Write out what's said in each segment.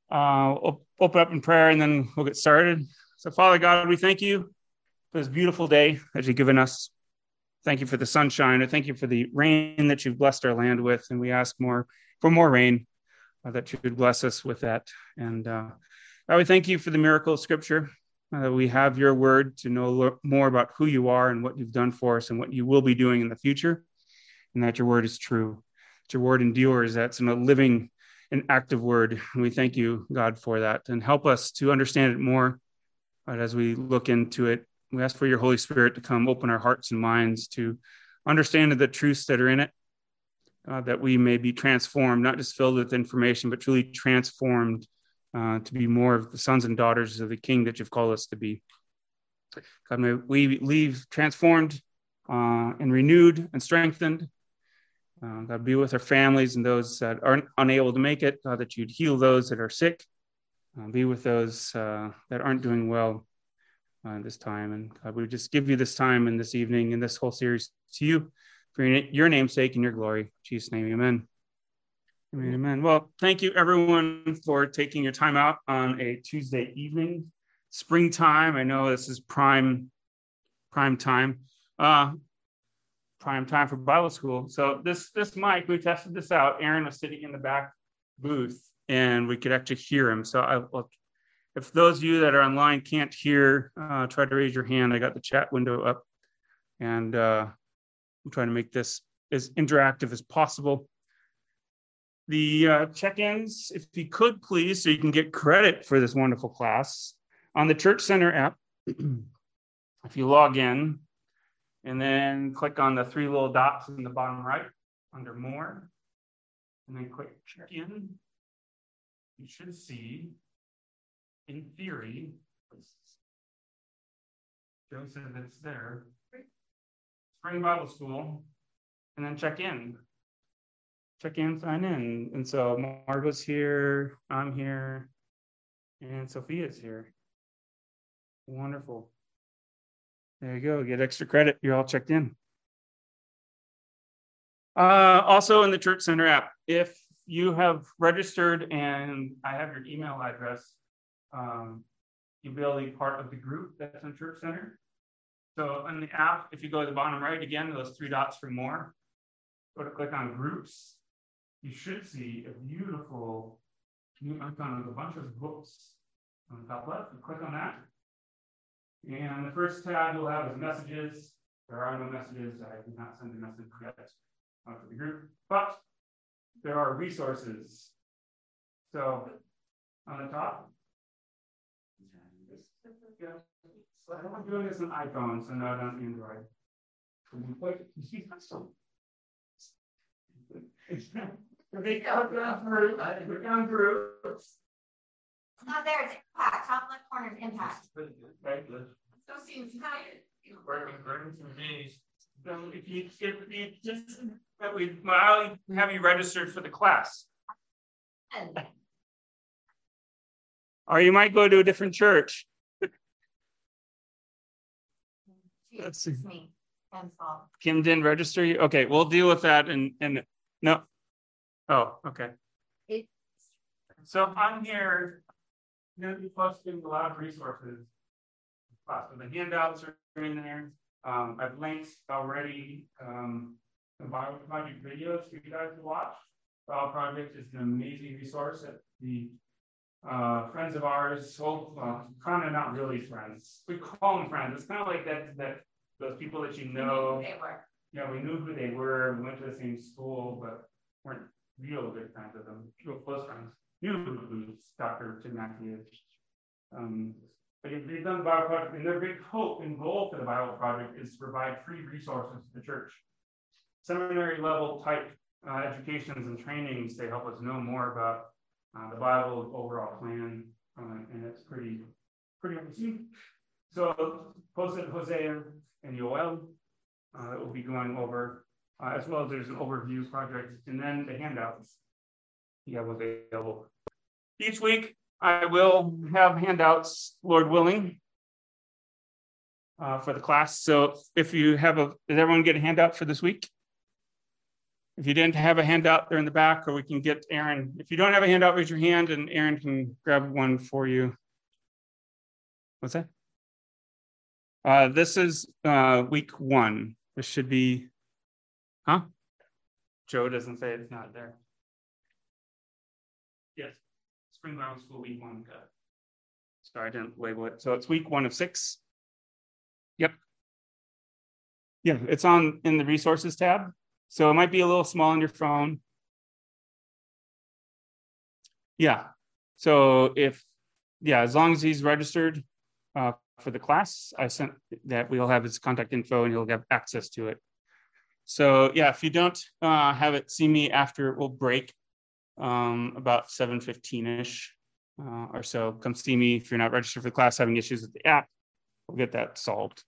open up in prayer and then we'll get started. So, Father God, we thank you for this beautiful day that you've given us. Thank you for the sunshine. And thank you for the rain that you've blessed our land with. And we ask for more rain, that you would bless us with that. And God, we thank you for the miracle of Scripture. We have your word to know more about who you are and what you've done for us and what you will be doing in the future. And that your word is true. That your word endures. That's a living and active word. And we thank you, God, for that. And help us to understand it more as we look into it. We ask for your Holy Spirit to come open our hearts and minds to understand the truths that are in it, that we may be transformed, not just filled with information, but truly transformed to be more of the sons and daughters of the King that you've called us to be. God, may we leave transformed and renewed and strengthened. God, be with our families and those that aren't unable to make it, that you'd heal those that are sick. Be with those that aren't doing well this time. And God, we just give you this time and this evening and this whole series to you for your name's sake and your glory. In Jesus' name, amen. Amen, amen. Well, thank you, everyone, for taking your time out on a Tuesday evening. Springtime. I know this is prime time. Prime time for Bible school. So this mic, we tested this out. Aaron was sitting in the back booth and we could actually hear him. So if those of you that are online can't hear, try to raise your hand. I got the chat window up and I'm trying to make this as interactive as possible. The check-ins, if you could please, so you can get credit for this wonderful class on the Church Center app. If you log in, and then click on the three little dots in the bottom right under more, and then click check in. You should see, in theory, Joe says it's there, Spring Bible School, and then check in. Check in, sign in. And so Margot's here, I'm here, and Sophia's here. Wonderful. There you go. Get extra credit. You're all checked in. Also in the Church Center app, if you have registered and I have your email address, you'll be able to be part of the group that's in Church Center. So in the app, if you go to the bottom right, again, those three dots for more, go to click on groups. You should see a beautiful new icon with a bunch of books on the top left. You click on that. And the first tab you'll have is messages. There are no messages. I did not send a message yet to the group, but there are resources. So on the top, I'm doing this on iPhone, so not on Android. Click on groups. It's not there, it's impact. Top left corner is impact. So seems tired. So if you just I'll have you registered for the class. Or you might go to a different church. Let's see. Me. Kim didn't register you? Okay, we'll deal with that and no. Oh, okay. So I'm here. I'm going to be posting a lot of resources. So the handouts are in there. I've linked already the Bible Project videos for you guys to watch. Bible Project is an amazing resource that the friends of ours, kind of not really friends. We call them friends. It's kind of like that those people that you know. Yeah, we knew who they were. We went to the same school, but weren't real good friends of them. Real close friends. Knew who Dr. Tim Mackey is. But they've done the Bible Project, and their big hope and goal for the Bible Project is to provide free resources to the church. Seminary level type educations and trainings, they help us know more about the Bible overall plan, and it's pretty interesting. So posted Hosea and Yoel that we'll be going over, as well as there's an overview project, and then the handouts you have available. Each week, I will have handouts, Lord willing, for the class. So if you have did everyone get a handout for this week? If you didn't have a handout, they're in the back, or we can get Aaron. If you don't have a handout, raise your hand and Aaron can grab one for you. What's that? This is week 1. This should be, huh? Joe doesn't say it's not there. Yes, Spring Bible School week 1. Sorry, I didn't label it. So it's week 1 of 6. Yep. Yeah, it's in the resources tab. So it might be a little small on your phone. Yeah. So as long as he's registered for the class, I sent that we'll have his contact info and he'll have access to it. So yeah, if you don't have it, see me after it will break about 7:15-ish or so. Come see me if you're not registered for the class, having issues with the app. We'll get that solved.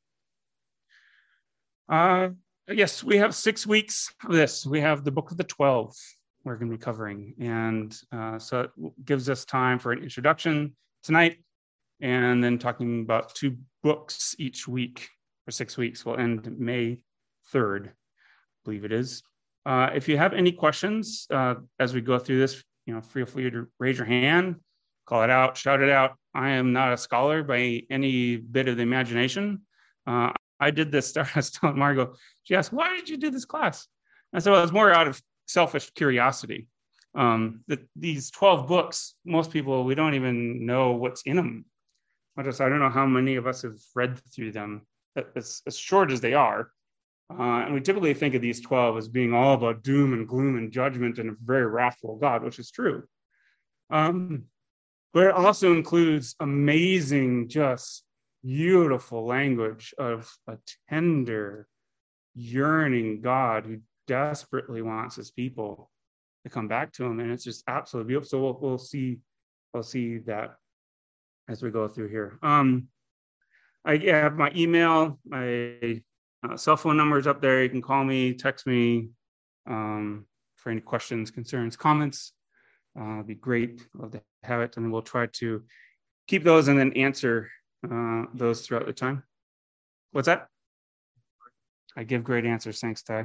Yes, we have 6 weeks of this. We have the Book of the 12 we're going to be covering. And so it gives us time for an introduction tonight, and then talking about 2 books each week for 6 weeks. We'll end May 3rd, I believe it is. If you have any questions as we go through this, feel free to raise your hand, call it out, shout it out. I am not a scholar by any bit of the imagination. I did this, I was telling Margot, she asked, why did you do this class? I said, well, it was more out of selfish curiosity. These 12 books, most people, we don't even know what's in them. I don't know how many of us have read through them, as short as they are. And we typically think of these 12 as being all about doom and gloom and judgment and a very wrathful God, which is true. But it also includes amazing, just beautiful language of a tender, yearning God who desperately wants his people to come back to him, and it's just absolutely beautiful. So we'll see that as we go through here. I have my email, my cell phone number is up there. You can call me, text me for any questions, concerns, comments. It'd be great. Love to have it, and we'll try to keep those and then answer those throughout the time. What's that? I give great answers. Thanks, Ty.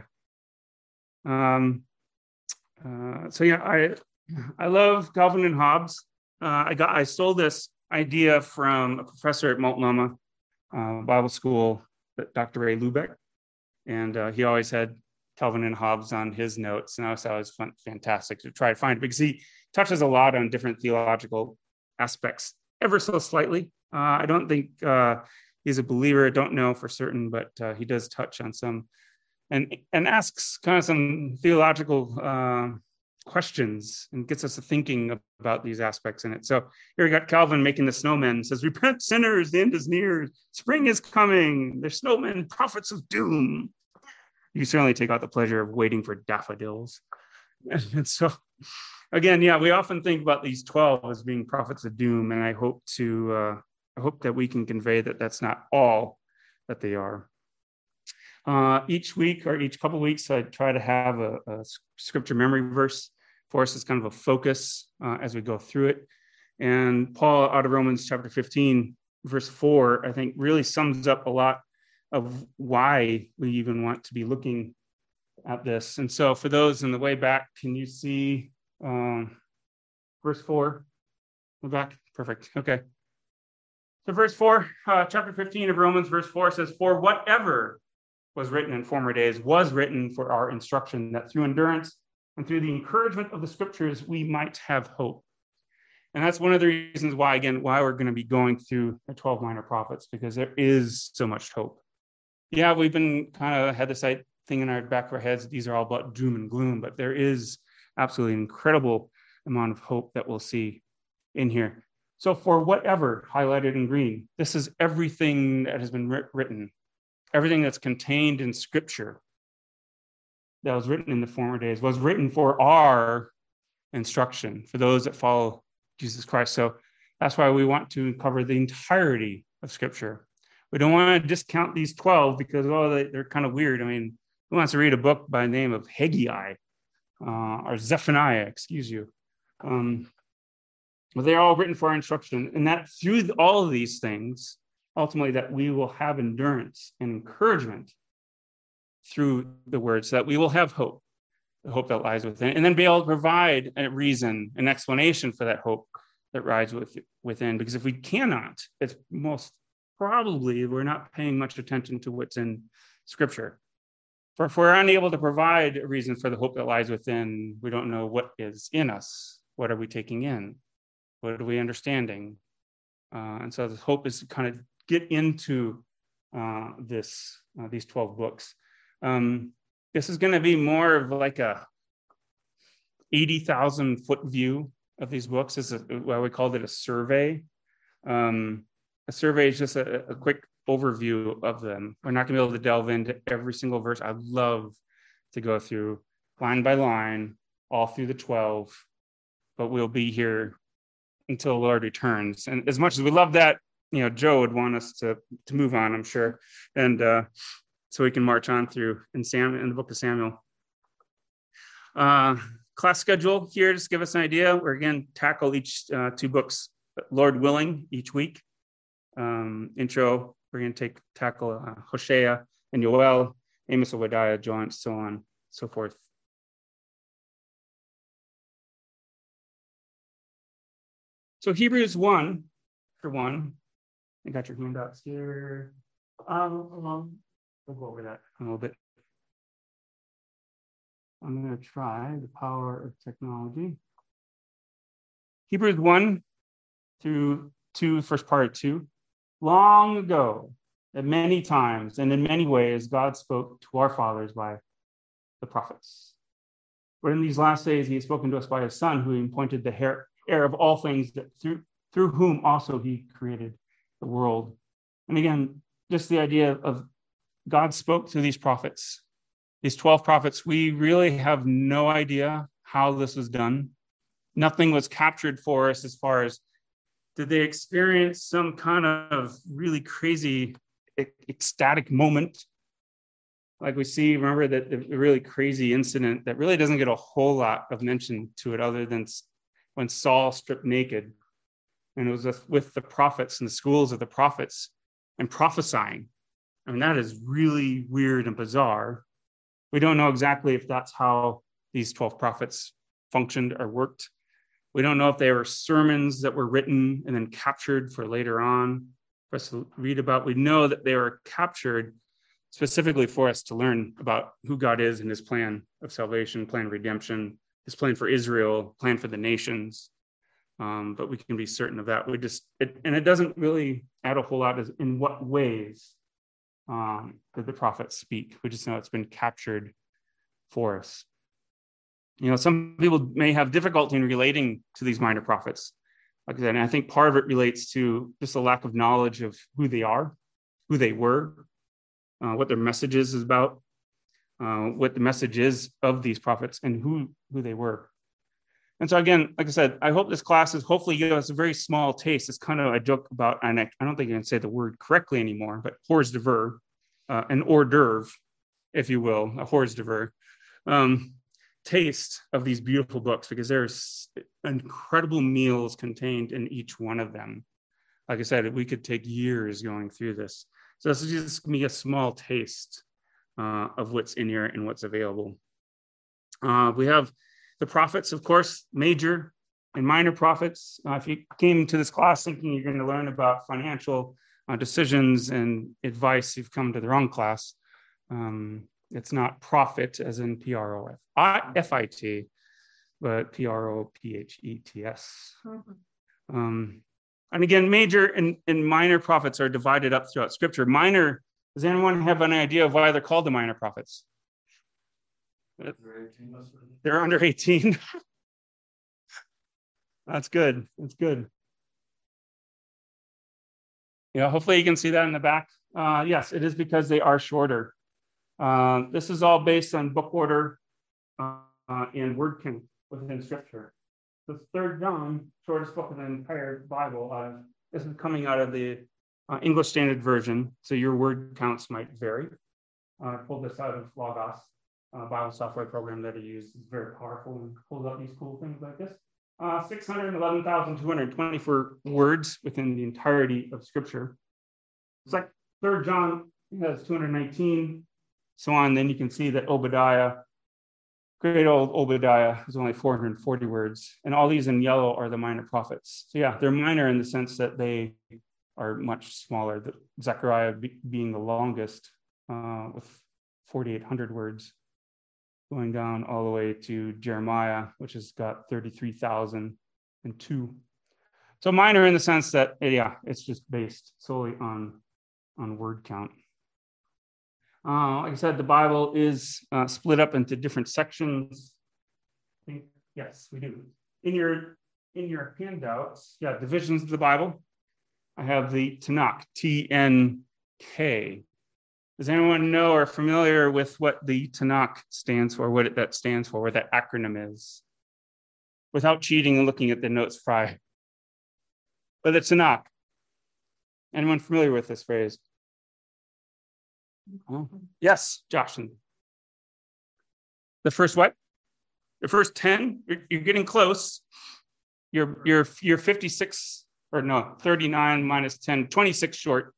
So yeah, I love Calvin and Hobbes. I stole this idea from a professor at Multnomah Bible School, Dr. Ray Lubeck, and he always had Calvin and Hobbes on his notes, and I thought it was fantastic to try to find it because he touches a lot on different theological aspects, ever so slightly. I don't think he's a believer. I don't know for certain, but he does touch on some and asks kind of some theological questions and gets us to thinking about these aspects in it. So here we got Calvin making the snowmen. Says, repent sinners, the end is near. Spring is coming. The snowmen, prophets of doom. You certainly take out the pleasure of waiting for daffodils. And so again, yeah, we often think about these 12 as being prophets of doom. And I hope that we can convey that that's not all that they are. Each week or each couple of weeks, I try to have a scripture memory verse for us as kind of a focus as we go through it. And Paul, out of Romans chapter 15, verse 4, I think really sums up a lot of why we even want to be looking at this. And so for those in the way back, can you see verse 4? We're back. Perfect. Okay. So verse 4, chapter 15 of Romans, verse 4 says, for whatever was written in former days was written for our instruction, that through endurance and through the encouragement of the scriptures, we might have hope. And that's one of the reasons why we're going to be going through the 12 minor prophets, because there is so much hope. Yeah, we've been kind of had this thing in our back of our heads. These are all about doom and gloom, but there is absolutely an incredible amount of hope that we'll see in here. So for whatever, highlighted in green, this is everything that has been written, everything that's contained in scripture that was written in the former days was written for our instruction, for those that follow Jesus Christ. So that's why we want to cover the entirety of scripture. We don't want to discount these 12 because, they're kind of weird. I mean, who wants to read a book by the name of Haggai or Zephaniah, excuse you. But they're all written for our instruction. And that through all of these things, ultimately, that we will have endurance and encouragement through the word, so that we will have hope, the hope that lies within, and then be able to provide a reason, an explanation for that hope that rides within. Because if we cannot, it's most probably we're not paying much attention to what's in Scripture. For if we're unable to provide a reason for the hope that lies within, we don't know what is in us. What are we taking in? What are we understanding? And so the hope is to kind of get into these 12 books. This is going to be more of like a 80,000 foot view of these books. This is why we called it a survey. A survey is just a quick overview of them. We're not going to be able to delve into every single verse. I'd love to go through line by line, all through the 12, but we'll be here until the Lord returns. And as much as we love that, Joe would want us to move on, I'm sure. And so we can march on through in the book of Samuel. Class schedule here, just give us an idea. We're again tackle each 2 books, Lord willing, each week. Intro, we're going to tackle Hosea and Yoel, Amos, Obadiah, John, so on, so forth. So Hebrews 1, for 1, I got your handouts here. We'll go over that a little bit. I'm going to try the power of technology. Hebrews 1 through 2, first part of 2. Long ago, at many times and in many ways, God spoke to our fathers by the prophets. But in these last days, he has spoken to us by his Son, who he appointed the heir of all things, that through whom also he created the world. And again, just the idea of God spoke through these prophets, these 12 prophets. We really have no idea how this was done. Nothing was captured for us as far as did they experience some kind of really crazy, ecstatic moment? Like we see, remember that the really crazy incident that really doesn't get a whole lot of mention to it other than when Saul stripped naked. And it was with the prophets and the schools of the prophets and prophesying. I mean, that is really weird and bizarre. We don't know exactly if that's how these 12 prophets functioned or worked. We don't know if they were sermons that were written and then captured for later on for us to read about. We know that they were captured specifically for us to learn about who God is and his plan of salvation, plan of redemption, his plan for Israel, plan for the nations. But we can be certain of that. It doesn't really add a whole lot as in what ways did the prophets speak. We just know it's been captured for us. Some people may have difficulty in relating to these minor prophets. Like I said, and I think part of it relates to just a lack of knowledge of who they are, who they were, what their message is about, what the message is of these prophets, and who they were. And so again, like I said, I hope this class is hopefully give us a very small taste. It's kind of a joke about, and I don't think I can say the word correctly anymore, but hors d'oeuvre, an hors d'oeuvre, if you will, a hors d'oeuvre. Taste of these beautiful books, because there's incredible meals contained in each one of them. Like I said, we could take years going through this. So this is just me a small taste of what's in here and what's available. We have the prophets, of course, major and minor prophets. If you came to this class thinking you're going to learn about financial decisions and advice, you've come to the wrong class. It's not prophet as in P-R-O-F-I-T, but P-R-O-P-H-E-T-S. And again, major and minor prophets are divided up throughout Scripture. Minor, does anyone have an idea of why they're called the minor prophets? They're under 18. That's good. That's good. Hopefully you can see that in the back. Yes, it is because they are shorter. This is all based on book order and word count within Scripture. The 3rd John, shortest book in the entire Bible, this is coming out of the English Standard Version, so your word counts might vary. I pulled this out of Logos, Bible software program that I use. It's very powerful and pulls up these cool things like this. 611,224 words within the entirety of Scripture. It's like 3rd John has 219. So on, then you can see that Obadiah, great old Obadiah is only 440 words, and all these in yellow are the minor prophets. So yeah, they're minor in the sense that they are much smaller. Zechariah being the longest with 4,800 words, going down all the way to Jeremiah, which has got 33,002. So minor in the sense that, yeah, it's just based solely on word count. Like I said, the Bible is split up into different sections. Yes, we do. In your handouts, yeah, divisions of the Bible. I have the Tanakh, TNK. Does anyone know or familiar with what the Tanakh stands for, what that stands for, what that acronym is? Without cheating and looking at the notes prior. But the Tanakh. Anyone familiar with this phrase? Oh. Yes, Josh. The first what? The first 10? You're getting close. You're 56, or no, 39 minus 10, 26 short.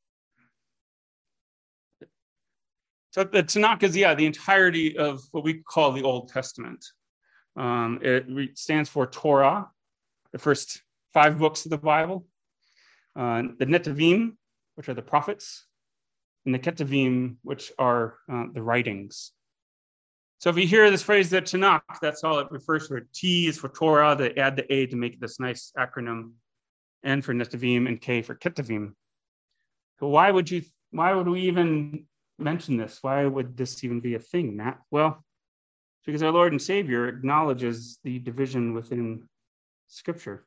So the Tanakh is, the entirety of what we call the Old Testament. It stands for Torah, the first 5 books of the Bible. The Netavim, which are the prophets, and the Ketuvim, which are the writings. So if you hear this phrase, the Tanakh, that's all it refers to. T is for Torah, they add the A to make this nice acronym, N for Netavim, and K for Ketuvim. So why would we even mention this? Why would this even be a thing, Matt? Well, because our Lord and Savior acknowledges the division within Scripture.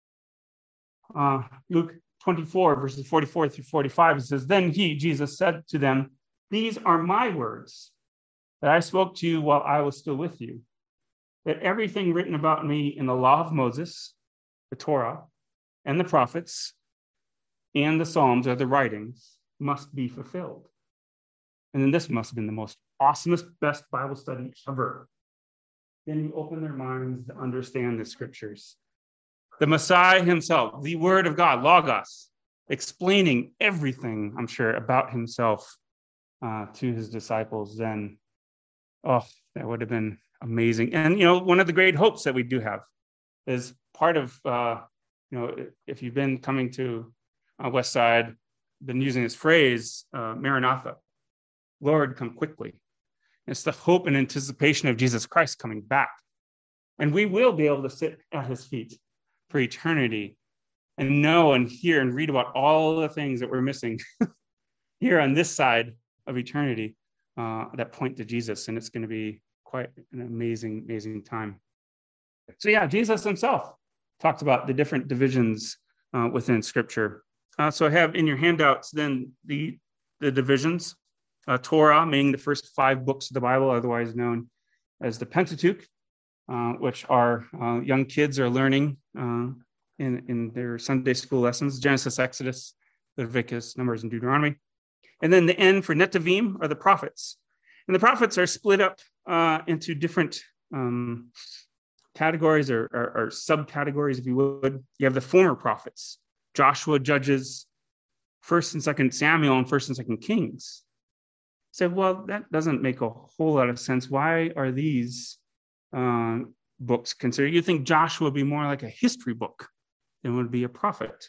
Luke 24, verses 44 through 45, it says, "Then he, Jesus, said to them, 'These are my words that I spoke to you while I was still with you, that everything written about me in the law of Moses, the Torah, and the prophets, and the Psalms, or the writings, must be fulfilled.'" And then this must have been the most awesomest, best Bible study ever. Then you open their minds to understand the Scriptures. The Messiah himself, the Word of God, Logos, explaining everything, I'm sure, about himself to his disciples then. Oh, that would have been amazing. And, one of the great hopes that we do have is part of, if you've been coming to West Side, been using this phrase, Maranatha, Lord, come quickly. It's the hope and anticipation of Jesus Christ coming back. And we will be able to sit at his feet for eternity and know and hear and read about all the things that we're missing here on this side of eternity that point to Jesus. And it's going to be quite an amazing, amazing time. So yeah, Jesus himself talked about the different divisions within Scripture. So I have in your handouts then the divisions. Torah, meaning the first 5 books of the Bible, otherwise known as the Pentateuch, which our young kids are learning in their Sunday school lessons: Genesis, Exodus, Leviticus, Numbers, and Deuteronomy. And then the N for Netavim are the prophets. And the prophets are split up into different categories or subcategories, if you would. You have the former prophets: Joshua, Judges, 1st and 2nd Samuel, and 1st and 2nd Kings. So, well, that doesn't make a whole lot of sense. Why are these books considered? You think Joshua would be more like a history book than would be a prophet.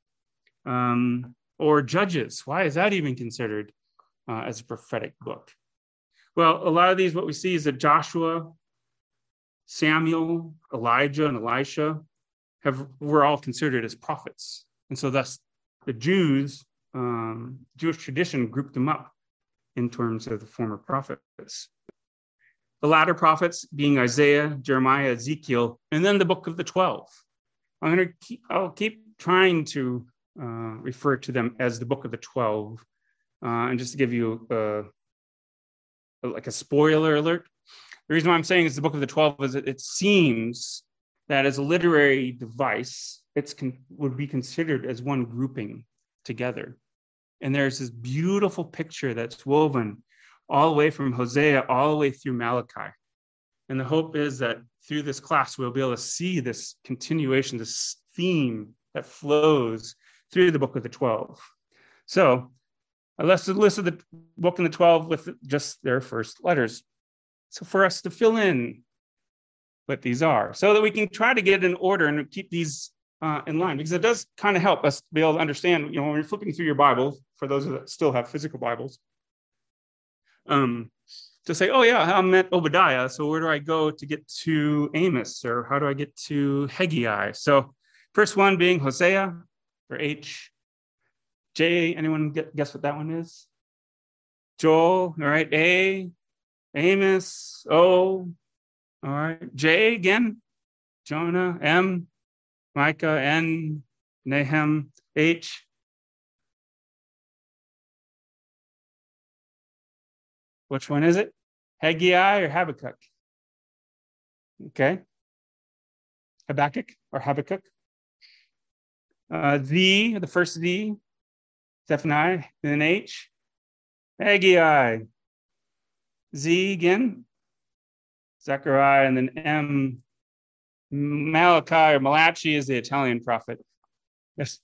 Or Judges, why is that even considered as a prophetic book? Well, a lot of these, what we see is that Joshua, Samuel, Elijah, and Elisha were all considered as prophets. And so thus the Jewish tradition grouped them up in terms of the former prophets. The latter prophets being Isaiah, Jeremiah, Ezekiel, and then the book of the 12. I'll keep trying to refer to them as the book of the 12. And just to give you like a spoiler alert, the reason why I'm saying it's the book of the 12 is that it seems that as a literary device, would be considered as one grouping together. And there's this beautiful picture that's woven all the way from Hosea all the way through Malachi. And the hope is that through this class, we'll be able to see this continuation, this theme that flows through the book of the 12. So let's list the book in the 12 with just their first letters. So for us to fill in what these are, so that we can try to get in order and keep these in line, because it does kind of help us be able to understand, when you're flipping through your Bible, for those that still have physical Bibles, to say, oh yeah, I'm at Obadiah, so where do I go to get to Amos, or how do I get to Haggai? So first one being Hosea, or H. J, anyone guess what that one is? Joel, all right, A, Amos, O, all right, J again, Jonah, M, Micah, N, Nahum, H. Which one is it? Haggai or Habakkuk? Okay. Habakkuk or Habakkuk. The first D, Zephaniah, then H. Haggai. Z again, Zechariah, and then M. Malachi or Malachi is the Italian prophet. Yes.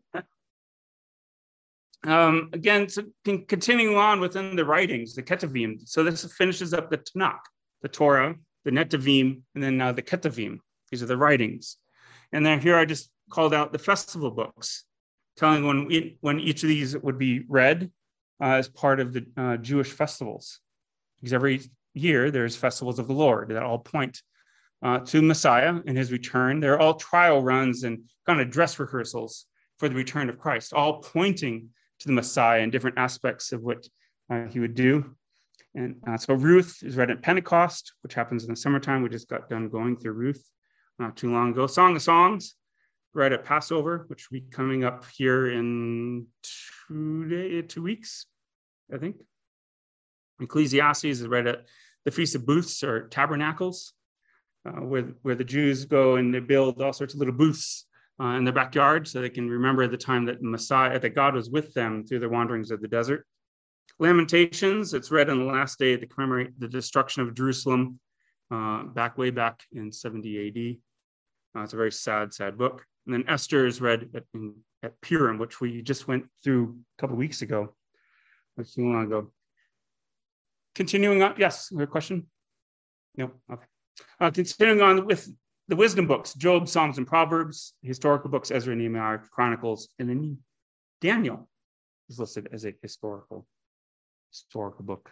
Again, so continuing on within the writings, the Ketuvim. So this finishes up the Tanakh, the Torah, the Netavim, and then now the Ketuvim. These are the writings. And then here I just called out the festival books, telling when each of these would be read as part of the Jewish festivals. Because every year there's festivals of the Lord that all point to Messiah and his return. They're all trial runs and kind of dress rehearsals for the return of Christ, all pointing to the Messiah and different aspects of what he would do. And so Ruth is read at Pentecost, which happens in the summertime. We just got done going through Ruth not too long ago. Song of Songs, read at Passover, which will be coming up here in 2 weeks, I think. Ecclesiastes is read at the Feast of Booths or Tabernacles, where the Jews go and they build all sorts of little booths in their backyard so they can remember the time that that God was with them through the wanderings of the desert. Lamentations, it's read on the last day to commemorate the destruction of Jerusalem way back in 70 AD. It's a very sad book. And then Esther is read at Purim, which we just went through a couple of weeks ago, not too long ago. Continuing on, yes, your question? No, okay. Continuing on with the wisdom books, Job, Psalms, and Proverbs, historical books, Ezra, Nehemiah, Chronicles, and then Daniel is listed as a historical book.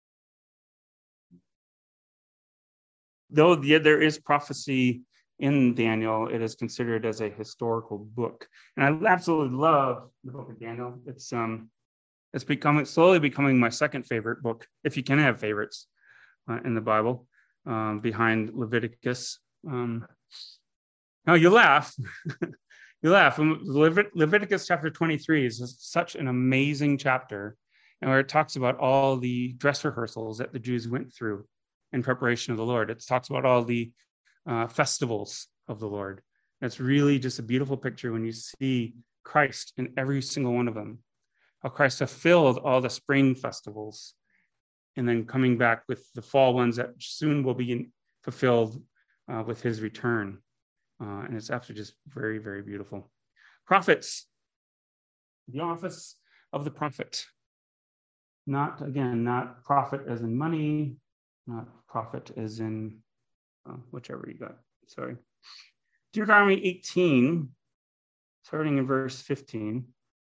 Though there is prophecy in Daniel, it is considered as a historical book. And I absolutely love the book of Daniel. It's slowly becoming my second favorite book, if you can have favorites in the Bible, behind Leviticus. Now you laugh. You laugh. Leviticus chapter 23 is such an amazing chapter, and where it talks about all the dress rehearsals that the Jews went through in preparation of the Lord. It talks about all the festivals of the Lord. It's really just a beautiful picture when you see Christ in every single one of them. How Christ fulfilled all the spring festivals, and then coming back with the fall ones that soon will be fulfilled with his return. And it's actually just very, very beautiful. Prophets, the office of the prophet. Not prophet as in money, not prophet as in whichever you got. Sorry. Deuteronomy 18, starting in verse 15.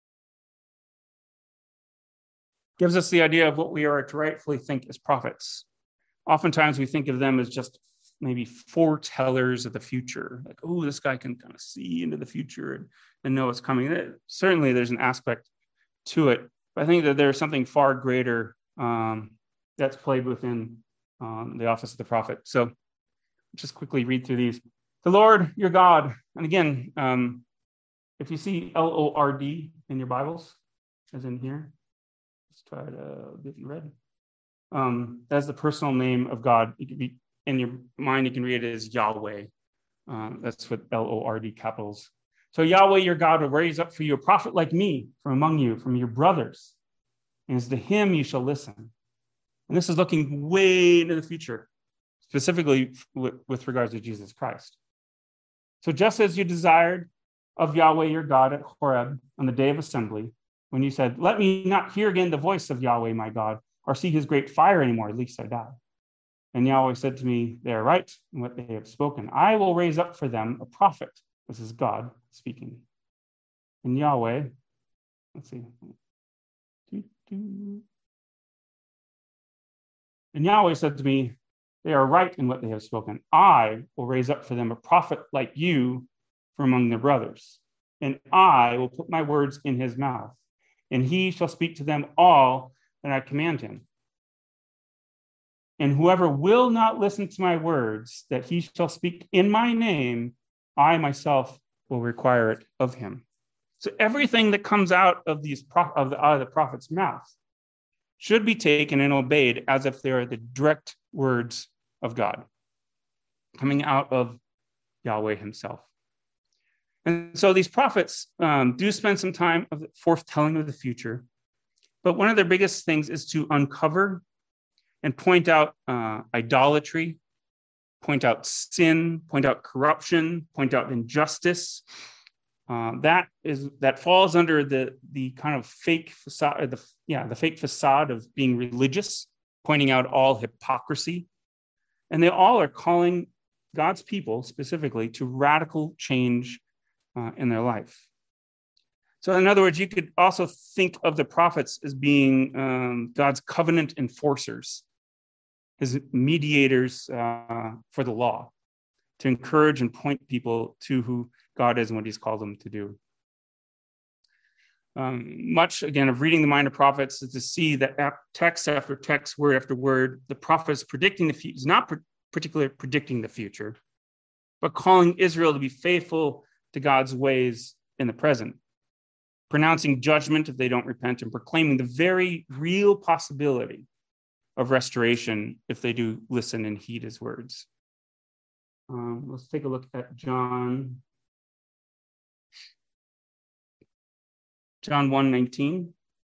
Gives us the idea of what we are to rightfully think as prophets. Oftentimes we think of them as just maybe foretellers of the future. Like, oh, this guy can kind of see into the future and know what's coming. Certainly there's an aspect to it, but I think that there's something far greater that's played within the office of the prophet. So just quickly read through these. The Lord, your God. And again, if you see L-O-R-D in your Bibles, as in here, try to get it read. That's the personal name of God. It could be in your mind, you can read it as Yahweh. That's what L-O-R-D capitals. So Yahweh, your God, will raise up for you a prophet like me from among you, from your brothers. And it's to him you shall listen. And this is looking way into the future, specifically with regards to Jesus Christ. So just as you desired of Yahweh, your God, at Horeb on the day of assembly, when you said, let me not hear again the voice of Yahweh, my God, or see his great fire anymore, at least I die. And Yahweh said to me, they are right in what they have spoken. I will raise up for them a prophet. This is God speaking. And Yahweh, let's see. And Yahweh said to me, they are right in what they have spoken. I will raise up for them a prophet like you from among their brothers. And I will put my words in his mouth. And he shall speak to them all that I command him. And whoever will not listen to my words that he shall speak in my name, I myself will require it of him. So everything that comes out of the prophet's mouth should be taken and obeyed as if they are the direct words of God, coming out of Yahweh himself. And so these prophets do spend some time of foretelling of the future, but one of their biggest things is to uncover and point out idolatry, point out sin, point out corruption, point out injustice. That falls under the kind of fake facade, the fake facade of being religious, pointing out all hypocrisy. And they all are calling God's people specifically to radical change in their life. So in other words, you could also think of the prophets as being God's covenant enforcers, his mediators for the law, to encourage and point people to who God is and what he's called them to do. Much, again, of reading the minor prophets is to see that text after text, word after word, the prophets predicting the future, is not particularly predicting the future, but calling Israel to be faithful to God's ways in the present, pronouncing judgment if they don't repent, and proclaiming the very real possibility of restoration if they do listen and heed his words. Let's take a look at John 1:19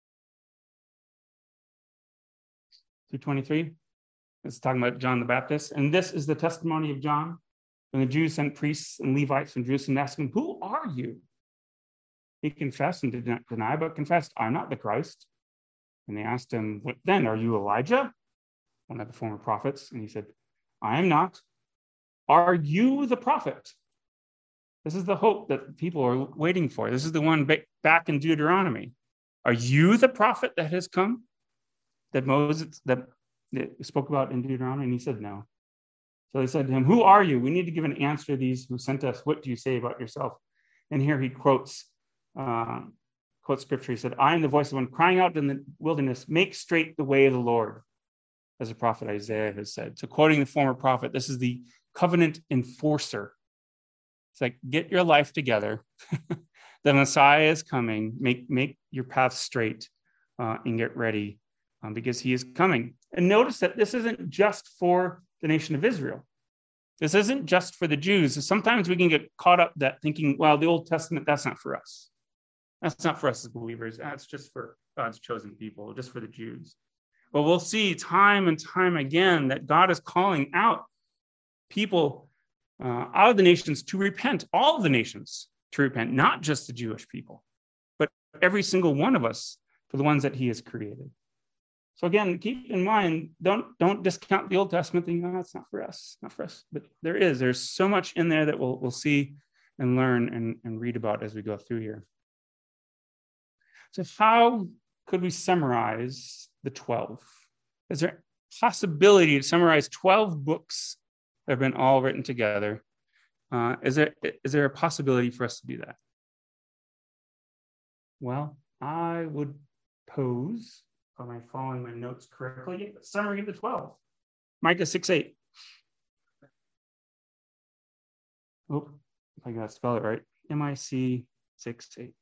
through 23. It's talking about John the Baptist. And this is the testimony of John. When the Jews sent priests and Levites from Jerusalem to ask him, who are you? He confessed and did not deny, but confessed, I'm not the Christ. And they asked him, what then? Are you Elijah? One of the former prophets. And he said, I am not. Are you the prophet? This is the hope that people are waiting for. This is the one back in Deuteronomy. Are you the prophet that has come? That Moses that spoke about in Deuteronomy? And he said, no. So they said to him, who are you? We need to give an answer to these who sent us. What do you say about yourself? And here he quotes scripture. He said, I am the voice of one crying out in the wilderness, make straight the way of the Lord, as the prophet Isaiah has said. So quoting the former prophet, this is the covenant enforcer. It's like, get your life together. The Messiah is coming. Make your path straight and get ready because he is coming. And notice that this isn't just for the nation of Israel. This isn't just for the Jews. Sometimes we can get caught up that thinking, well, the Old Testament, that's not for us. That's not for us as believers. That's just for God's chosen people, just for the Jews. But we'll see time and time again that God is calling out people out of the nations to repent, all of the nations to repent, not just the Jewish people, but every single one of us for the ones that he has created. So again, keep in mind, don't discount the Old Testament thinking, oh, that's not for us, not for us. But there's so much in there that we'll see and learn and read about as we go through here. So how could we summarize the 12? Is there a possibility to summarize 12 books that have been all written together? Is there a possibility for us to do that? Well, I would pose, am I following my notes correctly? Summary of the 12. Micah 6:8. Oh, if I got to spell it right. MIC 6:8.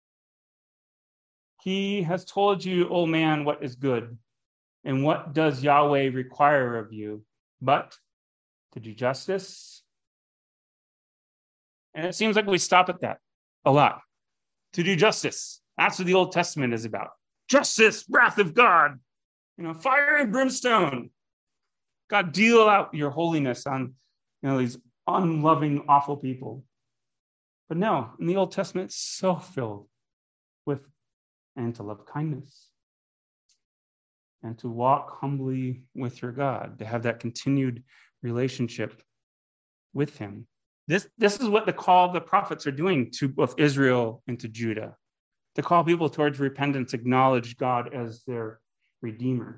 He has told you, O man, what is good, and what does Yahweh require of you, but to do justice. And it seems like we stop at that a lot. To do justice. That's what the Old Testament is about. Justice, wrath of God, fire and brimstone. God, deal out your holiness on these unloving, awful people. But no, in the Old Testament, it's so filled with and to love kindness and to walk humbly with your God, to have that continued relationship with him. This is what the call of the prophets are doing to both Israel and to Judah, to call people towards repentance, acknowledge God as their Redeemer.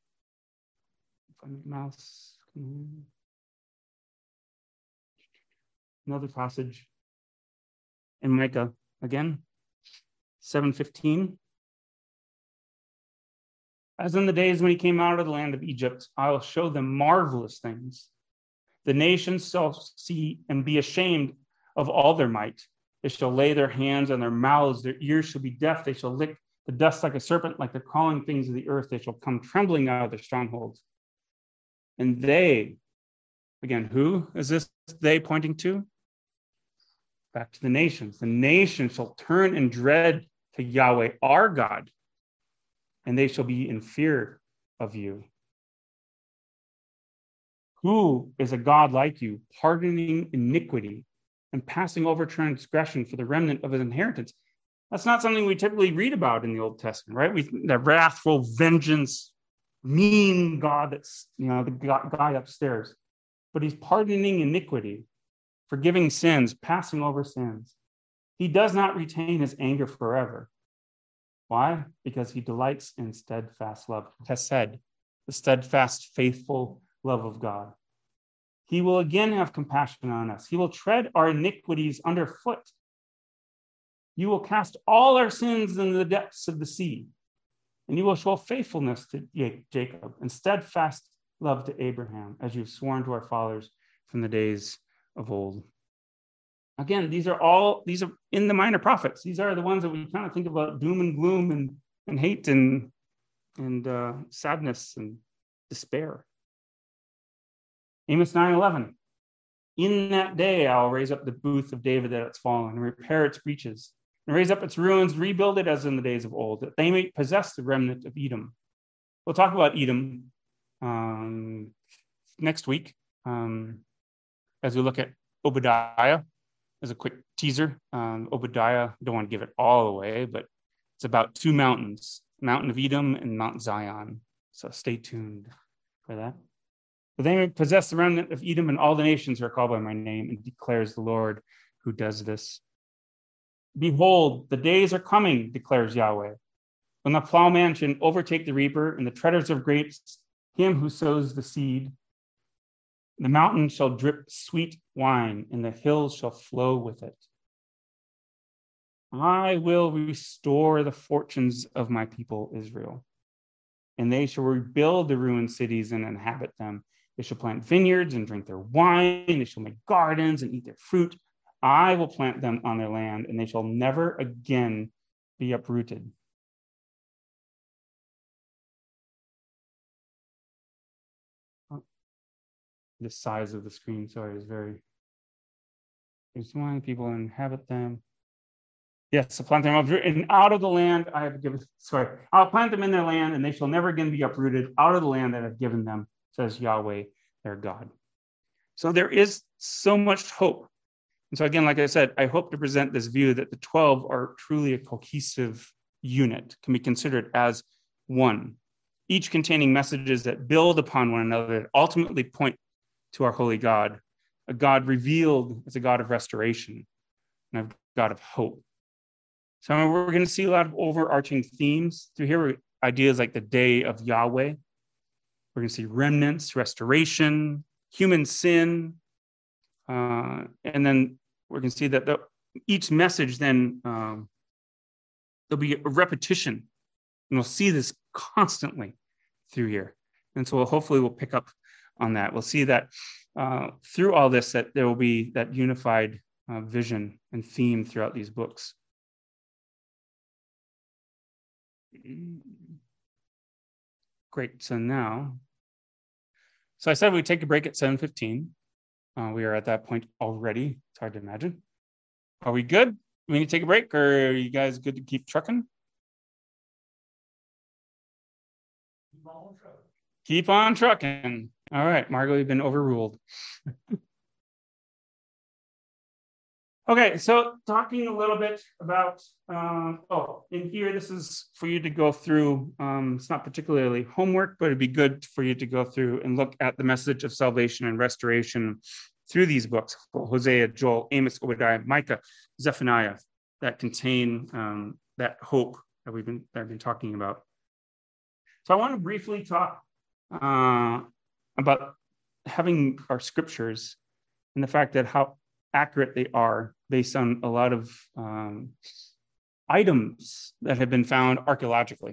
Mouse. Another passage in Micah again, 7:15. As in the days when he came out of the land of Egypt, I will show them marvelous things. The nations shall see and be ashamed of all their might. They shall lay their hands on their mouths, their ears shall be deaf, they shall lick the dust like a serpent, like the crawling things of the earth, they shall come trembling out of their strongholds. And they, again, who is this they pointing to? Back to the nations. The nations shall turn in dread to Yahweh, our God, and they shall be in fear of you. Who is a God like you, pardoning iniquity and passing over transgression for the remnant of his inheritance? That's not something we typically read about in the Old Testament, right? The wrathful vengeance, mean God that's, the guy upstairs. But he's pardoning iniquity, forgiving sins, passing over sins. He does not retain his anger forever. Why? Because he delights in steadfast love. Chesed, the steadfast, faithful love of God. He will again have compassion on us. He will tread our iniquities underfoot. You will cast all our sins into the depths of the sea, and you will show faithfulness to Jacob and steadfast love to Abraham, as you've sworn to our fathers from the days of old. Again, these are in the minor prophets. These are the ones that we kind of think about doom and gloom and hate and sadness and despair. Amos 9:11. In that day, I'll raise up the booth of David that it's fallen, and repair its breaches, and raise up its ruins, rebuild it as in the days of old, that they may possess the remnant of Edom. We'll talk about Edom next week as we look at Obadiah as a quick teaser. Obadiah, don't want to give it all away, but it's about two mountains, Mountain of Edom and Mount Zion. So stay tuned for that. But they may possess the remnant of Edom, and all the nations are called by my name, and declares the Lord who does this. Behold, the days are coming, declares Yahweh, when the plowman shall overtake the reaper, and the treaders of grapes, him who sows the seed. The mountain shall drip sweet wine, and the hills shall flow with it. I will restore the fortunes of my people Israel, and they shall rebuild the ruined cities and inhabit them. They shall plant vineyards and drink their wine. They shall make gardens and eat their fruit. I will plant them on their land, and they shall never again be uprooted. The size of the screen, sorry, is very. There's wine, people inhabit them. Yes, I'll plant them up, and out of the land I have given. Sorry, I'll plant them in their land, and they shall never again be uprooted out of the land that I've given them, says Yahweh, their God. So there is so much hope. And so again, like I said, I hope to present this view that the 12 are truly a cohesive unit, can be considered as one, each containing messages that build upon one another, that ultimately point to our holy God, a God revealed as a God of restoration and a God of hope. So we're going to see a lot of overarching themes through here, ideas like the day of Yahweh. We're going to see remnants, restoration, human sin, and then we're going to see that each message then, there'll be a repetition, and we'll see this constantly through here. And so hopefully we'll pick up on that. We'll see that through all this, that there will be that unified vision and theme throughout these books. Great. So I said we'd take a break at 7:15. We are at that point already. It's hard to imagine. Are we good? We need to take a break, or are you guys good to keep trucking? Keep on trucking. All right, Margot, you've been overruled. Okay, so talking a little bit about, in here, this is for you to go through. It's not particularly homework, but it'd be good for you to go through and look at the message of salvation and restoration through these books, Hosea, Joel, Amos, Obadiah, Micah, Zephaniah, that contain that hope that I've been talking about. So I want to briefly talk about having our scriptures and the fact that how accurate they are based on a lot of items that have been found archaeologically.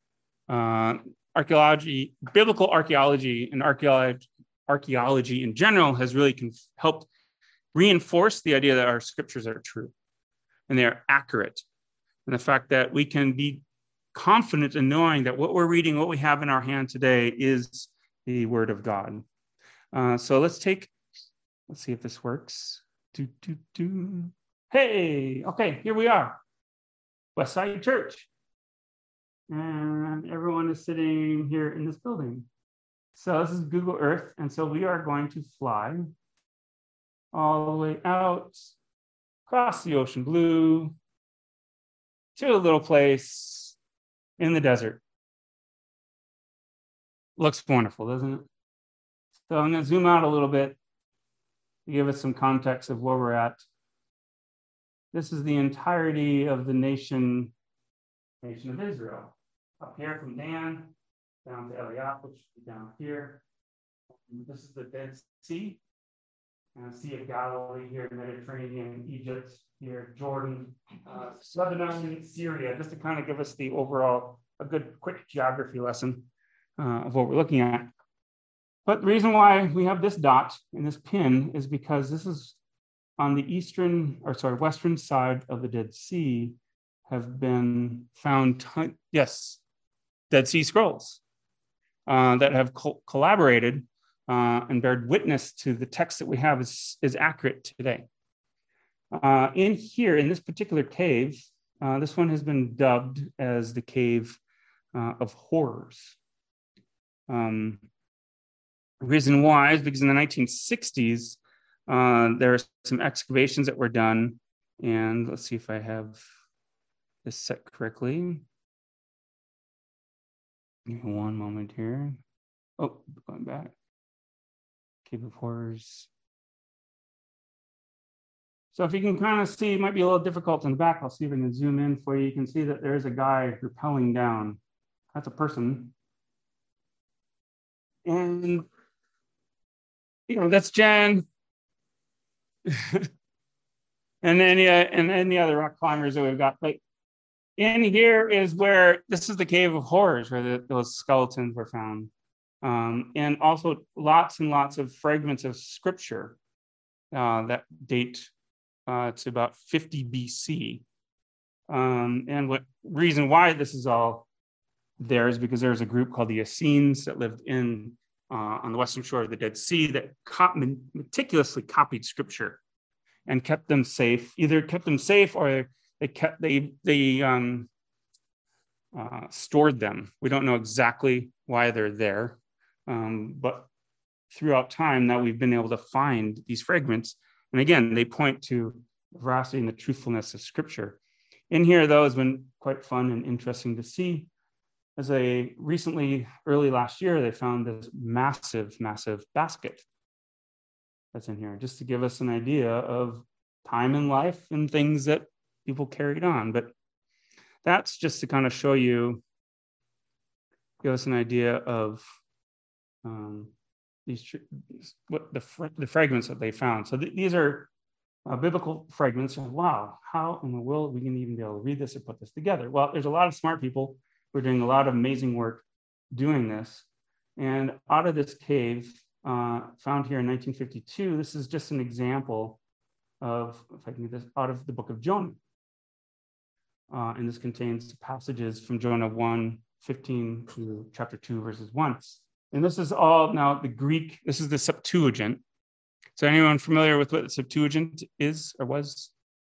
Biblical archaeology and archaeology in general has really helped reinforce the idea that our scriptures are true and they are accurate. And the fact that we can be confident in knowing that what we're reading, what we have in our hand today is the word of God. So let's see if this works. Hey, okay, here we are. Westside Church. And everyone is sitting here in this building. So this is Google Earth. And so we are going to fly all the way out across the ocean blue to a little place in the desert. Looks wonderful, doesn't it? So I'm going to zoom out a little bit to give us some context of where we're at. This is the entirety of the nation of Israel. Up here from Dan down to Eliab, which is down here. This is the Dead Sea. Sea of Galilee here, Mediterranean, Egypt here, Jordan, Lebanon, Syria, just to kind of give us the overall, a good quick geography lesson of what we're looking at. But the reason why we have this dot and this pin is because this is on the western side of the Dead Sea have been found, Dead Sea Scrolls that have collaborated and bear witness to the text that we have is accurate today. In here, in this particular cave, this one has been dubbed as the Cave of Horrors. The reason why is because in the 1960s, there are some excavations that were done. And let's see if I have this set correctly. Give me one moment here. Oh, going back. Cave of Horrors. So if you can kind of see, it might be a little difficult in the back. I'll see if I can zoom in for you. You can see that there's a guy rappelling down. That's a person. And, that's Jen. and any other rock climbers that we've got. But in here is where, this is the Cave of Horrors, where those skeletons were found. And also lots and lots of fragments of scripture that date to about 50 BC. And what reason why this is all there is because there's a group called the Essenes that lived on the western shore of the Dead Sea that meticulously copied scripture and kept them safe. Either kept them safe or they stored them. We don't know exactly why they're there, but throughout time now we've been able to find these fragments. And again, they point to the veracity and the truthfulness of scripture. In here, though, has been quite fun and interesting to see. As early last year, they found this massive basket that's in here, just to give us an idea of time in life and things that people carried on. But that's just to kind of show you, give us an idea of the fragments that they found. So these are biblical fragments. Wow, how in the world are we going to even be able to read this or put this together? Well, there's a lot of smart people who are doing a lot of amazing work doing this. And out of this cave, found here in 1952, this is just an example of, if I can get this, out of the book of Jonah. And this contains passages from Jonah 1:15 to chapter 2, verses 1. And this is all now the Greek, this is the Septuagint. So anyone familiar with what the Septuagint is or was?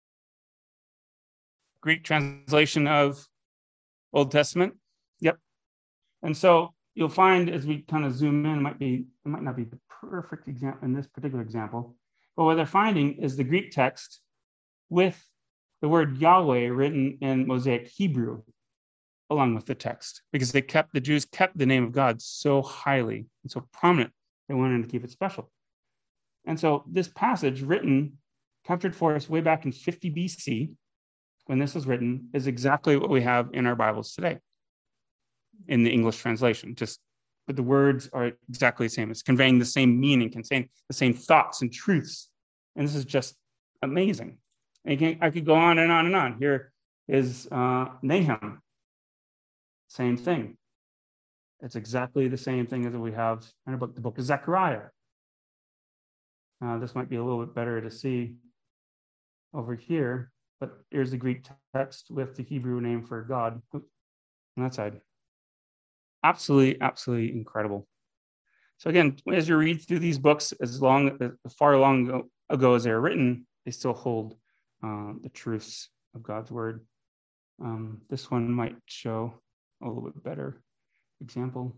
Greek translation of Old Testament? Yep. And so you'll find as we kind of zoom in, it might not be the perfect example in this particular example, but what they're finding is the Greek text with the word Yahweh written in Mosaic Hebrew along with the text, because the Jews kept the name of God so highly and so prominent, they wanted to keep it special. And so this passage captured for us way back in 50 BC, when this was written, is exactly what we have in our Bibles today in the English translation. But the words are exactly the same. It's conveying the same meaning, conveying the same thoughts and truths. And this is just amazing. And I could go on and on and on. Here is Nahum. Same thing. It's exactly the same thing as we have in the book of Zechariah. This might be a little bit better to see over here, but here's the Greek text with the Hebrew name for God on that side. Absolutely, absolutely incredible. So again, as you read through these books, far long ago as they were written, they still hold the truths of God's word. This one might show a little bit better example.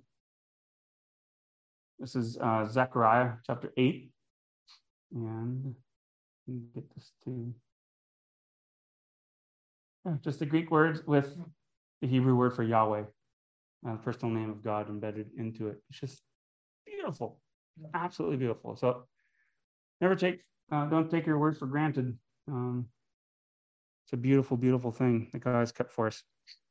This is Zechariah chapter 8. And get this to just the Greek words with the Hebrew word for Yahweh, the personal name of God embedded into it. It's just beautiful, absolutely beautiful. So don't take your word for granted. It's a beautiful, beautiful thing that God has kept for us.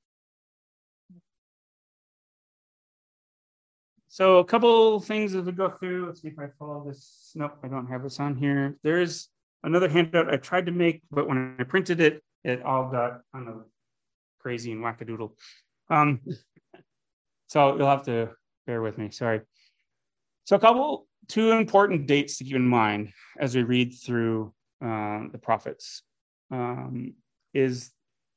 So a couple things as we go through. Let's see if I follow this. Nope, I don't have this on here. There's another handout I tried to make, but when I printed it, it all got kind of crazy and wackadoodle. So you'll have to bear with me, sorry. So two important dates to keep in mind as we read through the prophets is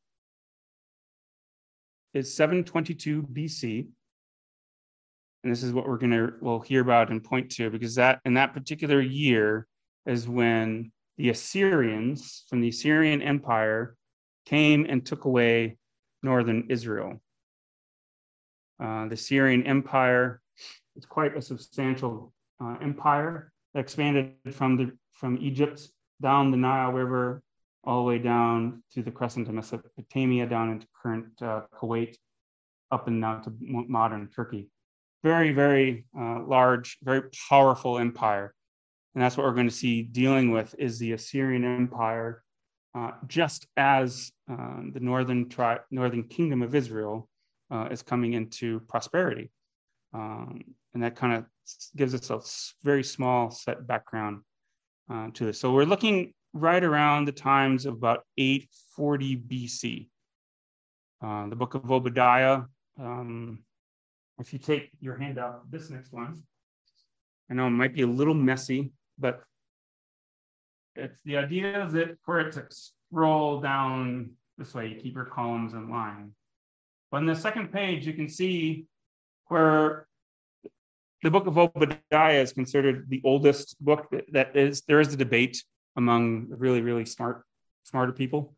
722 BC. And this is what we'll hear about and point to, because that in that particular year is when the Assyrians from the Assyrian Empire came and took away northern Israel. The Assyrian Empire is quite a substantial empire that expanded from Egypt down the Nile River all the way down to the crescent of Mesopotamia, down into current Kuwait, up and down to modern Turkey. Very, very large, very powerful empire. And that's what we're going to see dealing with is the Assyrian Empire, just as the northern kingdom of Israel is coming into prosperity. And that kind of gives us a very small set background to this. So we're looking right around the times of about 840 BC. The book of Obadiah, if you take your handout, this next one, I know it might be a little messy, but it's the idea is that for it to scroll down this way, you keep your columns in line. But on the second page, you can see where the book of Obadiah is considered the oldest book. There is a debate among really, really smarter people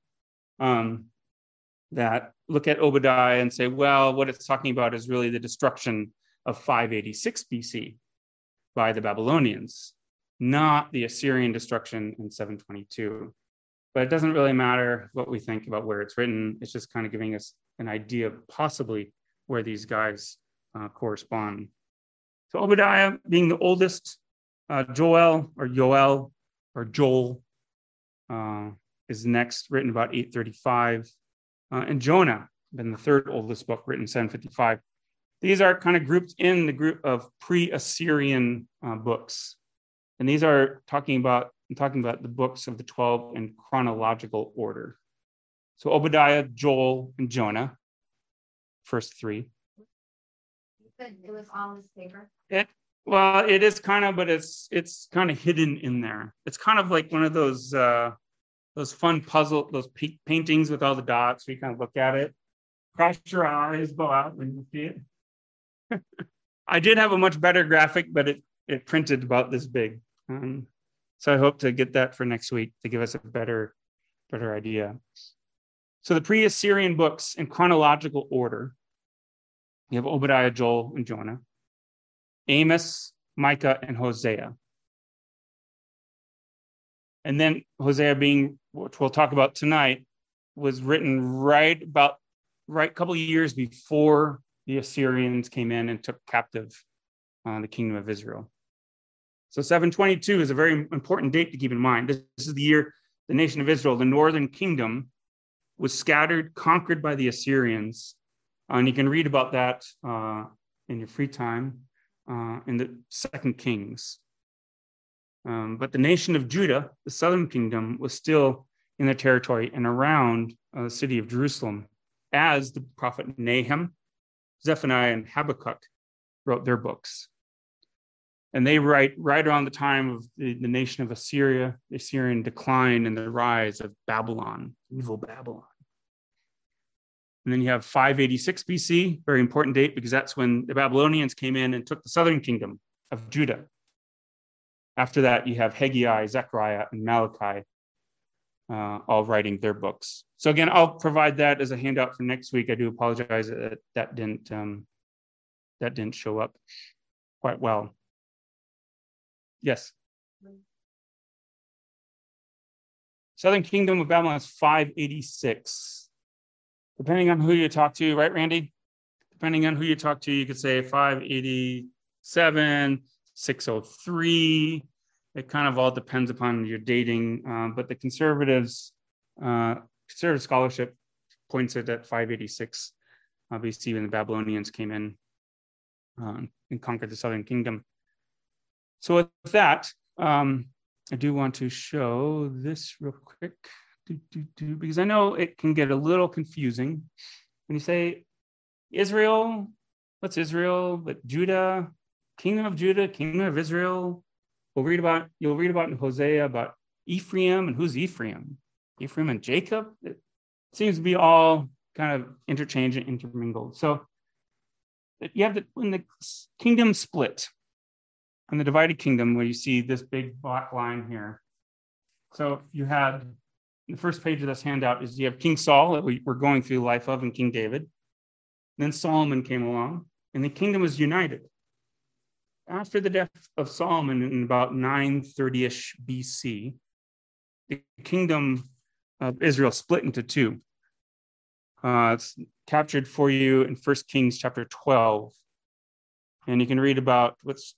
that look at Obadiah and say, well, what it's talking about is really the destruction of 586 BC by the Babylonians, not the Assyrian destruction in 722. But it doesn't really matter what we think about where it's written. It's just kind of giving us an idea of possibly where these guys correspond. So Obadiah being the oldest, Joel is next, written about 835. And Jonah, been the third oldest book, written 755. These are kind of grouped in the group of pre-Assyrian books. And these are talking about the books of the 12 in chronological order. So Obadiah, Joel, and Jonah, first three. It was on this paper. It is kind of, but it's kind of hidden in there. It's kind of like one of those fun those paintings with all the dots. We kind of look at it, cross your eyes, go out when you see it. I did have a much better graphic, but it printed about this big. So I hope to get that for next week to give us a better idea. So the pre-Assyrian books in chronological order, you have Obadiah, Joel, and Jonah, Amos, Micah, and Hosea. And then Hosea, which we'll talk about tonight, was written right a couple of years before the Assyrians came in and took captive the kingdom of Israel. So 722 is a very important date to keep in mind. This is the year the nation of Israel, the northern kingdom, was scattered, conquered by the Assyrians. And you can read about that in your free time in the 2 Kings. But the nation of Judah, the southern kingdom, was still in their territory and around the city of Jerusalem as the prophet Nahum, Zephaniah, and Habakkuk wrote their books. And they write right around the time of the nation of Assyria, the Assyrian decline and the rise of Babylon, evil Babylon. And then you have 586 BC, very important date because that's when the Babylonians came in and took the southern kingdom of Judah. After that, you have Haggai, Zechariah, and Malachi all writing their books. So again, I'll provide that as a handout for next week. I do apologize that didn't show up quite well. Yes. Southern Kingdom of Babylon is 586. Depending on who you talk to, right, Randy? Depending on who you talk to, you could say 587, 603. It kind of all depends upon your dating. But the conservative scholarship points it at 586, obviously when the Babylonians came in and conquered the Southern Kingdom. So with that, I do want to show this real quick, because I know it can get a little confusing when you say Israel. What's Israel? But Judah, kingdom of Judah, kingdom of Israel. You'll read about in Hosea about Ephraim, and who's Ephraim? Ephraim and Jacob. It seems to be all kind of interchanged and intermingled. So you have when the kingdom split. On the divided kingdom, where you see this big black line here. So you had, the first page of this handout is you have King Saul that we're going through the life of, and King David. Then Solomon came along, and the kingdom was united. After the death of Solomon in about 930-ish BC, the kingdom of Israel split into two. It's captured for you in 1 Kings chapter 12. And you can read about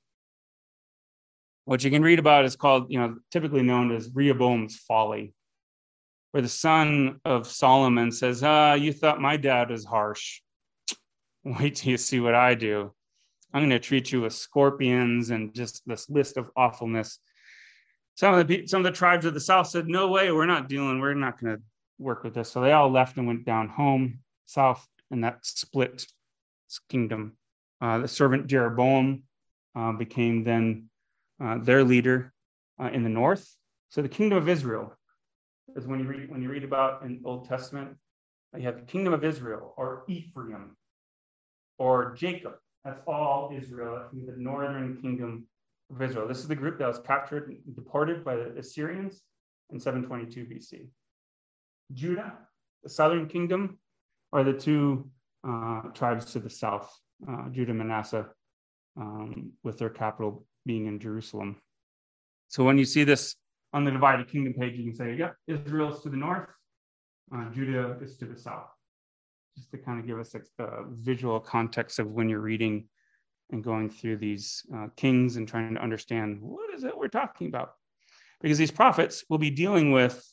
what you can read about is called, typically known as Rehoboam's folly, where the son of Solomon says, you thought my dad was harsh. Wait till you see what I do. I'm going to treat you with scorpions and just this list of awfulness. Some of the tribes of the south said, no way, we're not going to work with this. So they all left and went down home south, and that split kingdom. The servant Jeroboam became then their leader in the north. So the kingdom of Israel is when you read about in Old Testament, you have the kingdom of Israel or Ephraim or Jacob. That's all Israel. That's the northern kingdom of Israel. This is the group that was captured and deported by the Assyrians in 722 BC. Judah, the southern kingdom, are the two tribes to the south, Judah, Manasseh, with their capital being in Jerusalem. So when you see this on the divided kingdom page, you can say, Israel is to the north, Judah is to the south. Just to kind of give us a visual context of when you're reading and going through these kings and trying to understand what is it we're talking about. Because these prophets will be dealing with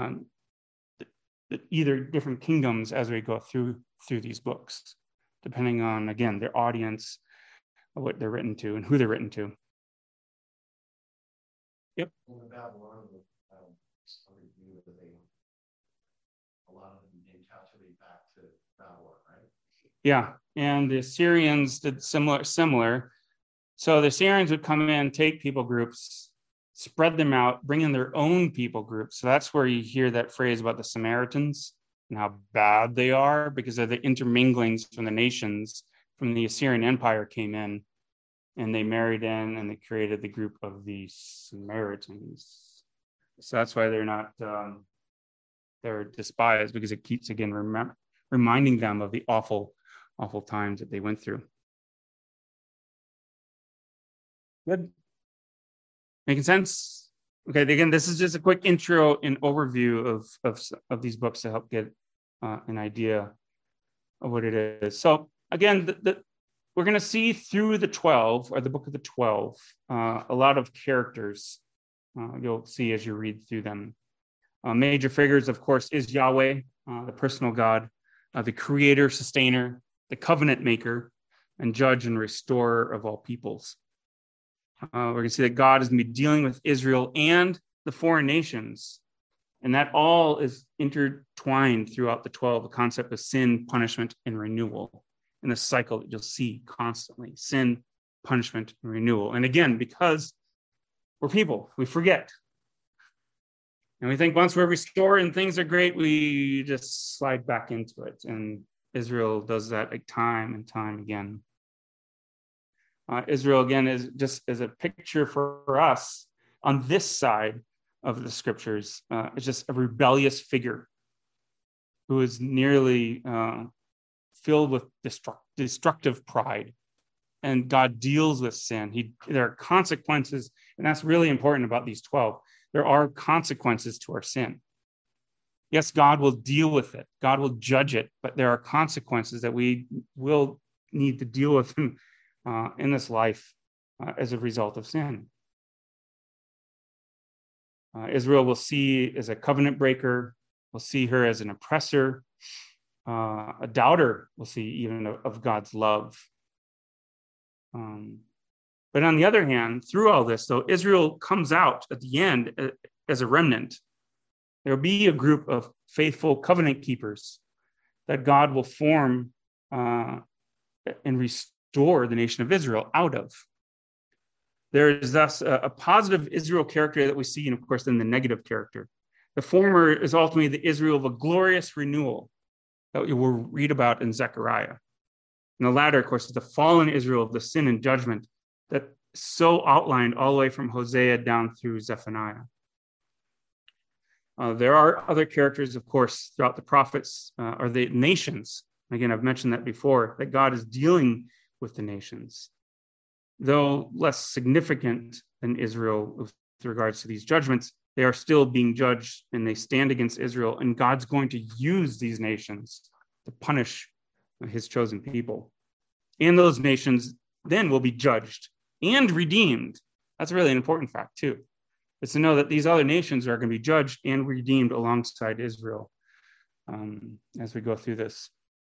either different kingdoms as we go through these books, depending on, again, their audience, what they're written to and who they're written to. Yep. A lot of them being calculated back to Babylon, right? Yeah, and the Assyrians did similar. So the Assyrians would come in, take people groups, spread them out, bring in their own people groups. So that's where you hear that phrase about the Samaritans and how bad they are, because of the interminglings from the nations from the Assyrian Empire came in, and they married in, and they created the group of the Samaritans. So that's why they're not, they're despised, because it keeps, again, reminding them of the awful times that they went through. Good. Making sense? Okay, again, this is just a quick intro and overview of these books to help get an idea of what it is. So again, we're going to see through the 12, or the book of the 12, a lot of characters you'll see as you read through them. Major figures, of course, is Yahweh, the personal God, the creator, sustainer, the covenant maker, and judge and restorer of all peoples. We're going to see that God is going to be dealing with Israel and the foreign nations. And that all is intertwined throughout the 12, the concept of sin, punishment, and renewal. In the cycle that you'll see constantly: sin, punishment, and renewal. And again, because we're people, we forget. And we think once we're restored and things are great, we just slide back into it. And Israel does that like time and time again. Israel, again, is just as a picture for us on this side of the scriptures. It's just a rebellious figure who is nearly filled with destructive pride. And God deals with sin. There are consequences, and that's really important about these 12. There are consequences to our sin. Yes, God will deal with it. God will judge it, but there are consequences that we will need to deal with in this life as a result of sin. Israel will see as a covenant breaker, will see her as an oppressor, a doubter will see even of God's love. But on the other hand, through all this, though, Israel comes out at the end as a remnant. There will be a group of faithful covenant keepers that God will form and restore the nation of Israel out of. There is thus a positive Israel character that we see, and of course, then the negative character. The former is ultimately the Israel of a glorious renewal that we will read about in Zechariah. And the latter, of course, is the fallen Israel of the sin and judgment that so outlined all the way from Hosea down through Zephaniah. There are other characters, of course, throughout the prophets, or the nations. Again, I've mentioned that before, that God is dealing with the nations. Though less significant than Israel with regards to these judgments, they are still being judged, and they stand against Israel, and God's going to use these nations to punish his chosen people. And those nations then will be judged and redeemed. That's really an important fact, too. It's to know that these other nations are going to be judged and redeemed alongside Israel as we go through this.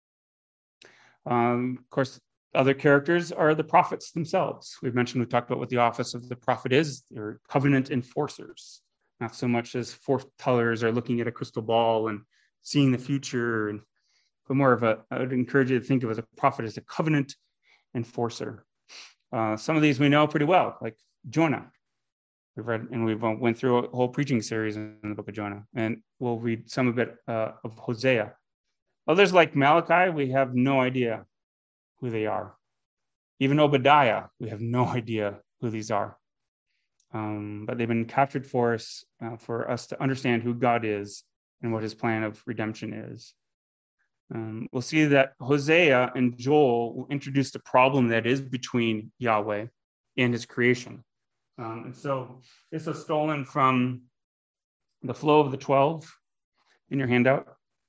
Of course, other characters are the prophets themselves. We talked about what the office of the prophet is. They're covenant enforcers, not so much as foretellers or looking at a crystal ball and seeing the future, but more of I would encourage you to think of as a prophet as a covenant enforcer. Some of these we know pretty well, like Jonah. We've read, and we've went through a whole preaching series in the book of Jonah, and we'll read some of it of Hosea. Others, like Malachi, we have no idea who they are. Even Obadiah, we have no idea who these are. But they've been captured for us to understand who God is and what his plan of redemption is. We'll see that Hosea and Joel will introduce the problem that is between Yahweh and his creation. And so this is stolen from the Flow of the 12 in your handout.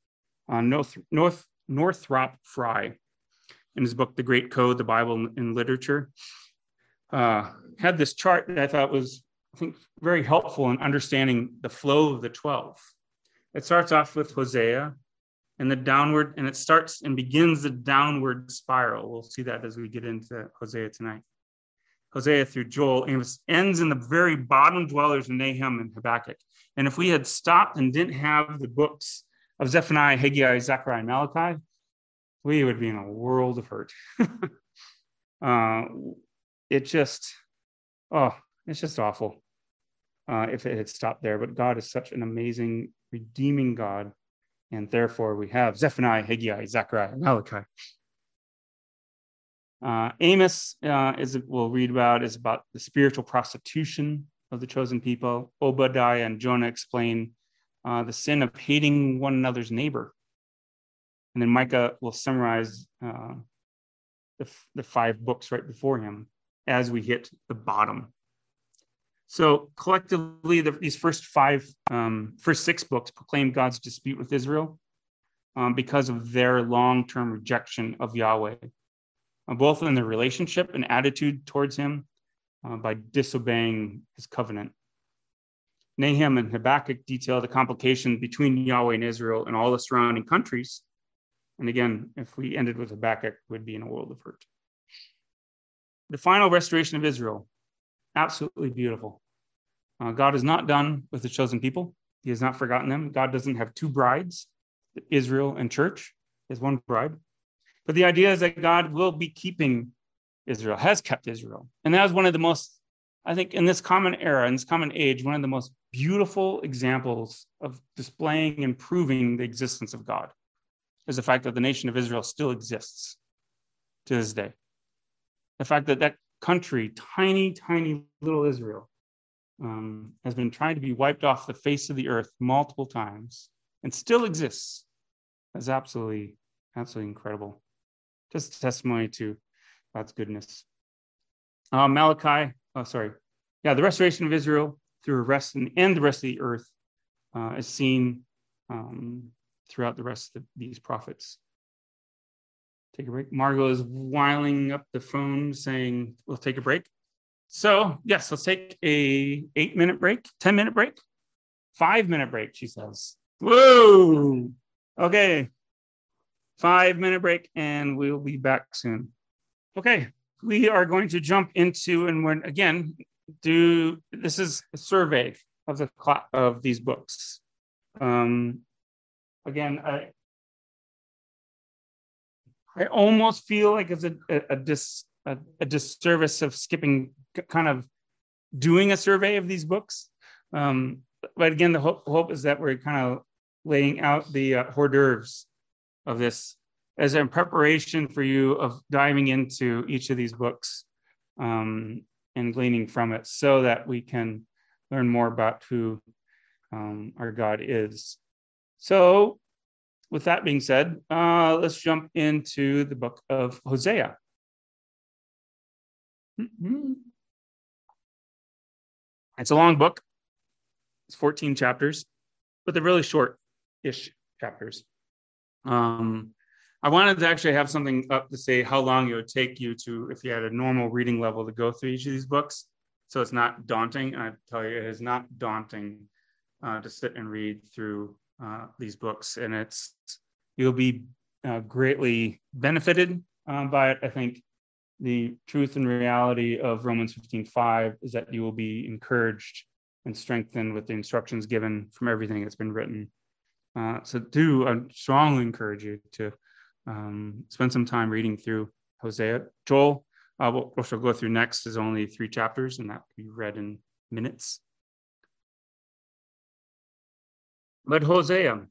Northrop Frye, in his book, The Great Code, the Bible in Literature, had this chart that I thought was, very helpful in understanding the flow of the 12. It starts off with Hosea and the downward, and it starts and begins the downward spiral. We'll see that as we get into Hosea tonight. Hosea through Joel, Amos, ends in the very bottom dwellers in Nahum and Habakkuk. And if we had stopped and didn't have the books of Zephaniah, Haggai, Zechariah, and Malachi, we would be in a world of hurt. It's just awful if it had stopped there. But God is such an amazing, redeeming God. And therefore we have Zephaniah, Haggai, Zechariah, and Malachi. Amos, we'll read about, is about the spiritual prostitution of the chosen people. Obadiah and Jonah explain the sin of hating one another's neighbor. And then Micah will summarize the 5 books right before him as we hit the bottom. So collectively, these first six books proclaim God's dispute with Israel because of their long-term rejection of Yahweh, both in their relationship and attitude towards him by disobeying his covenant. Nahum and Habakkuk detail the complication between Yahweh and Israel and all the surrounding countries. And again, if we ended with Habakkuk, we'd be in a world of hurt. The final restoration of Israel, absolutely beautiful. God is not done with the chosen people. He has not forgotten them. God doesn't have two brides, Israel and church. He has one bride. But the idea is that God will be keeping Israel, has kept Israel. And that was one of the most, I think, in this common era, in this common age, one of the most beautiful examples of displaying and proving the existence of God is the fact that the nation of Israel still exists to this day. The fact that that country, tiny, tiny little Israel, has been trying to be wiped off the face of the earth multiple times and still exists is absolutely, absolutely incredible. Just a testimony to God's goodness. The restoration of Israel through rest and the rest of the earth is seen throughout the rest of these prophets. Take a break. Margot is wiling up the phone saying, we'll take a break. So yes, let's take a 8-minute break, 10-minute break, 5-minute break, she says. Whoa. Okay. 5-minute break and we'll be back soon. Okay. We are going to jump into, and when again, this is a survey of these books. Again, I almost feel like it's a disservice of skipping, kind of doing a survey of these books. But again, the hope is that we're kind of laying out the hors d'oeuvres of this as a preparation for you of diving into each of these books and gleaning from it so that we can learn more about who our God is. So with that being said, let's jump into the book of Hosea. It's a long book. It's 14 chapters, but they're really short-ish chapters. I wanted to actually have something up to say how long it would take you to, if you had a normal reading level, to go through each of these books. So it's not daunting. And I tell you, it is not daunting to sit and read through these books. And you'll be greatly benefited by it. I think the truth and reality of Romans 15:5 is that you will be encouraged and strengthened with the instructions given from everything that's been written. I strongly encourage you to spend some time reading through Hosea. Joel, what we'll go through next is only 3 chapters, and that can be read in minutes. But Hosea.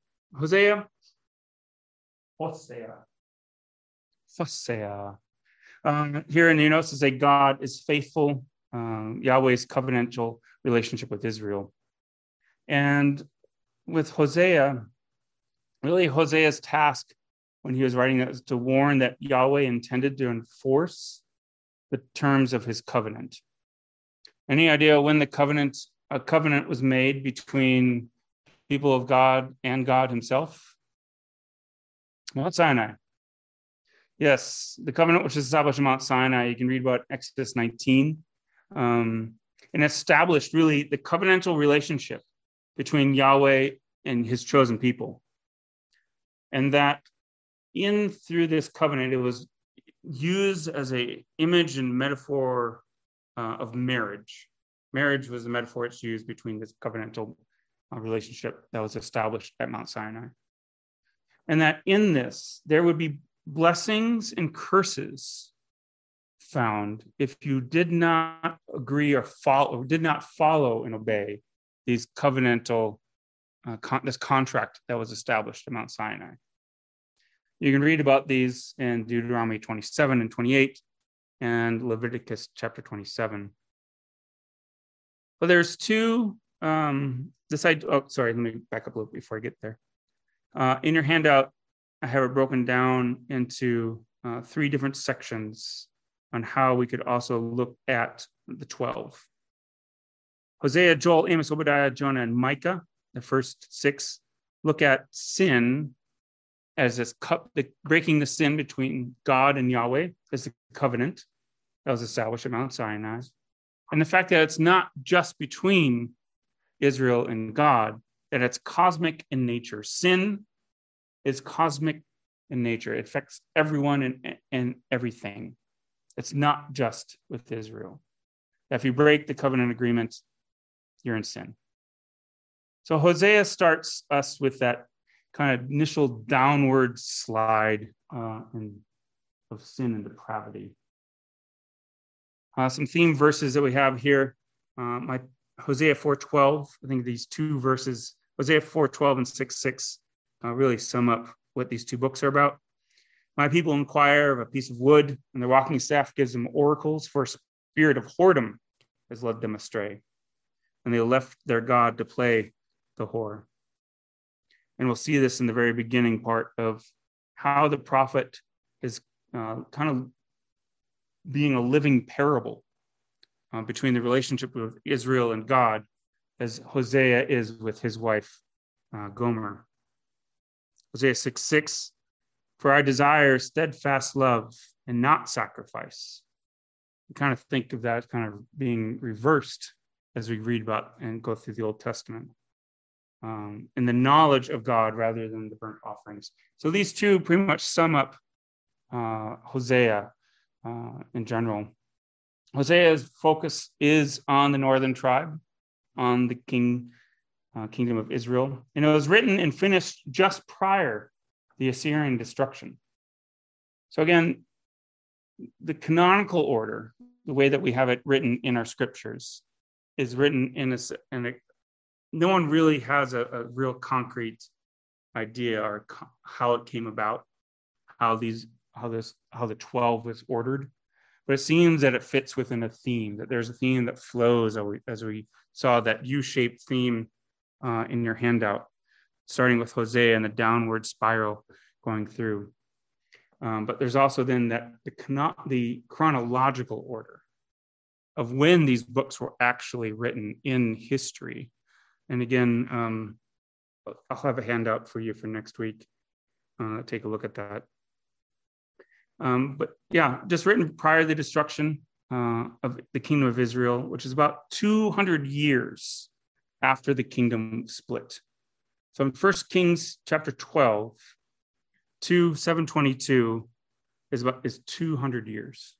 Here in your notes, it says God is faithful, Yahweh's covenantal relationship with Israel. And with Hosea, really Hosea's task when he was writing that was to warn that Yahweh intended to enforce the terms of his covenant. Any idea when a covenant was made between people of God and God himself? Mount Sinai. Yes, the covenant which is established in Mount Sinai, you can read about Exodus 19, and established really the covenantal relationship between Yahweh and his chosen people. And that through this covenant, it was used as an image and metaphor of marriage. Marriage was the metaphor it's used between this covenantal relationship that was established at Mount Sinai. And that in this, there would be blessings and curses found if you did not agree or did not follow and obey these covenantal, this contract that was established at Mount Sinai. You can read about these in Deuteronomy 27 and 28 and Leviticus chapter 27. But there's two, let me back up a little before I get there. In your handout, I have it broken down into 3 different sections on how we could also look at the 12. Hosea, Joel, Amos, Obadiah, Jonah, and Micah, the first 6, look at sin as this breaking the sin between God and Yahweh as the covenant that was established at Mount Sinai. And the fact that it's not just between Israel and God, that it's cosmic in nature. Sin is cosmic in nature. It affects everyone and everything. It's not just with Israel. If you break the covenant agreement, you're in sin. So Hosea starts us with that kind of initial downward slide of sin and depravity. Some theme verses that we have here. Hosea 4:12. I think these two verses, Hosea 4:12 and 6:6, really sum up what these two books are about. My people inquire of a piece of wood, and their walking staff gives them oracles, for a spirit of whoredom has led them astray, and they left their God to play the whore. And we'll see this in the very beginning part of how the prophet is kind of being a living parable between the relationship with Israel and God, as Hosea is with his wife, Gomer. Hosea 6:6, for I desire steadfast love and not sacrifice. We kind of think of that as kind of being reversed as we read about and go through the Old Testament. And the knowledge of God rather than the burnt offerings. So these two pretty much sum up Hosea in general. Hosea's focus is on the northern tribe, on the kingdom of Israel. And it was written and finished just prior to the Assyrian destruction. So again, the canonical order, the way that we have it written in our scriptures, is written no one really has a real concrete idea or how it came about, how the 12 was ordered. But it seems that it fits within a theme, that there's a theme that flows as we saw that U-shaped theme in your handout, starting with Hosea and the downward spiral going through. But there's also then the chronological order of when these books were actually written in history. And again, I'll have a handout for you for next week. Take a look at that. But yeah, just written prior to the destruction of the kingdom of Israel, which is about 200 years after the kingdom split. So in 1 Kings chapter 12 to 722 is 200 years.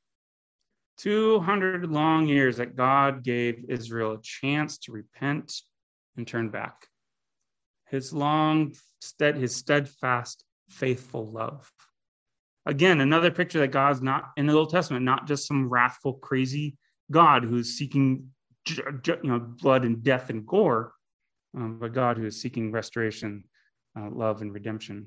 200 long years that God gave Israel a chance to repent and turn back. His steadfast, faithful love. Again, another picture that God's not in the Old Testament, not just some wrathful, crazy God who's seeking blood and death and gore, but God who is seeking restoration, love, and redemption.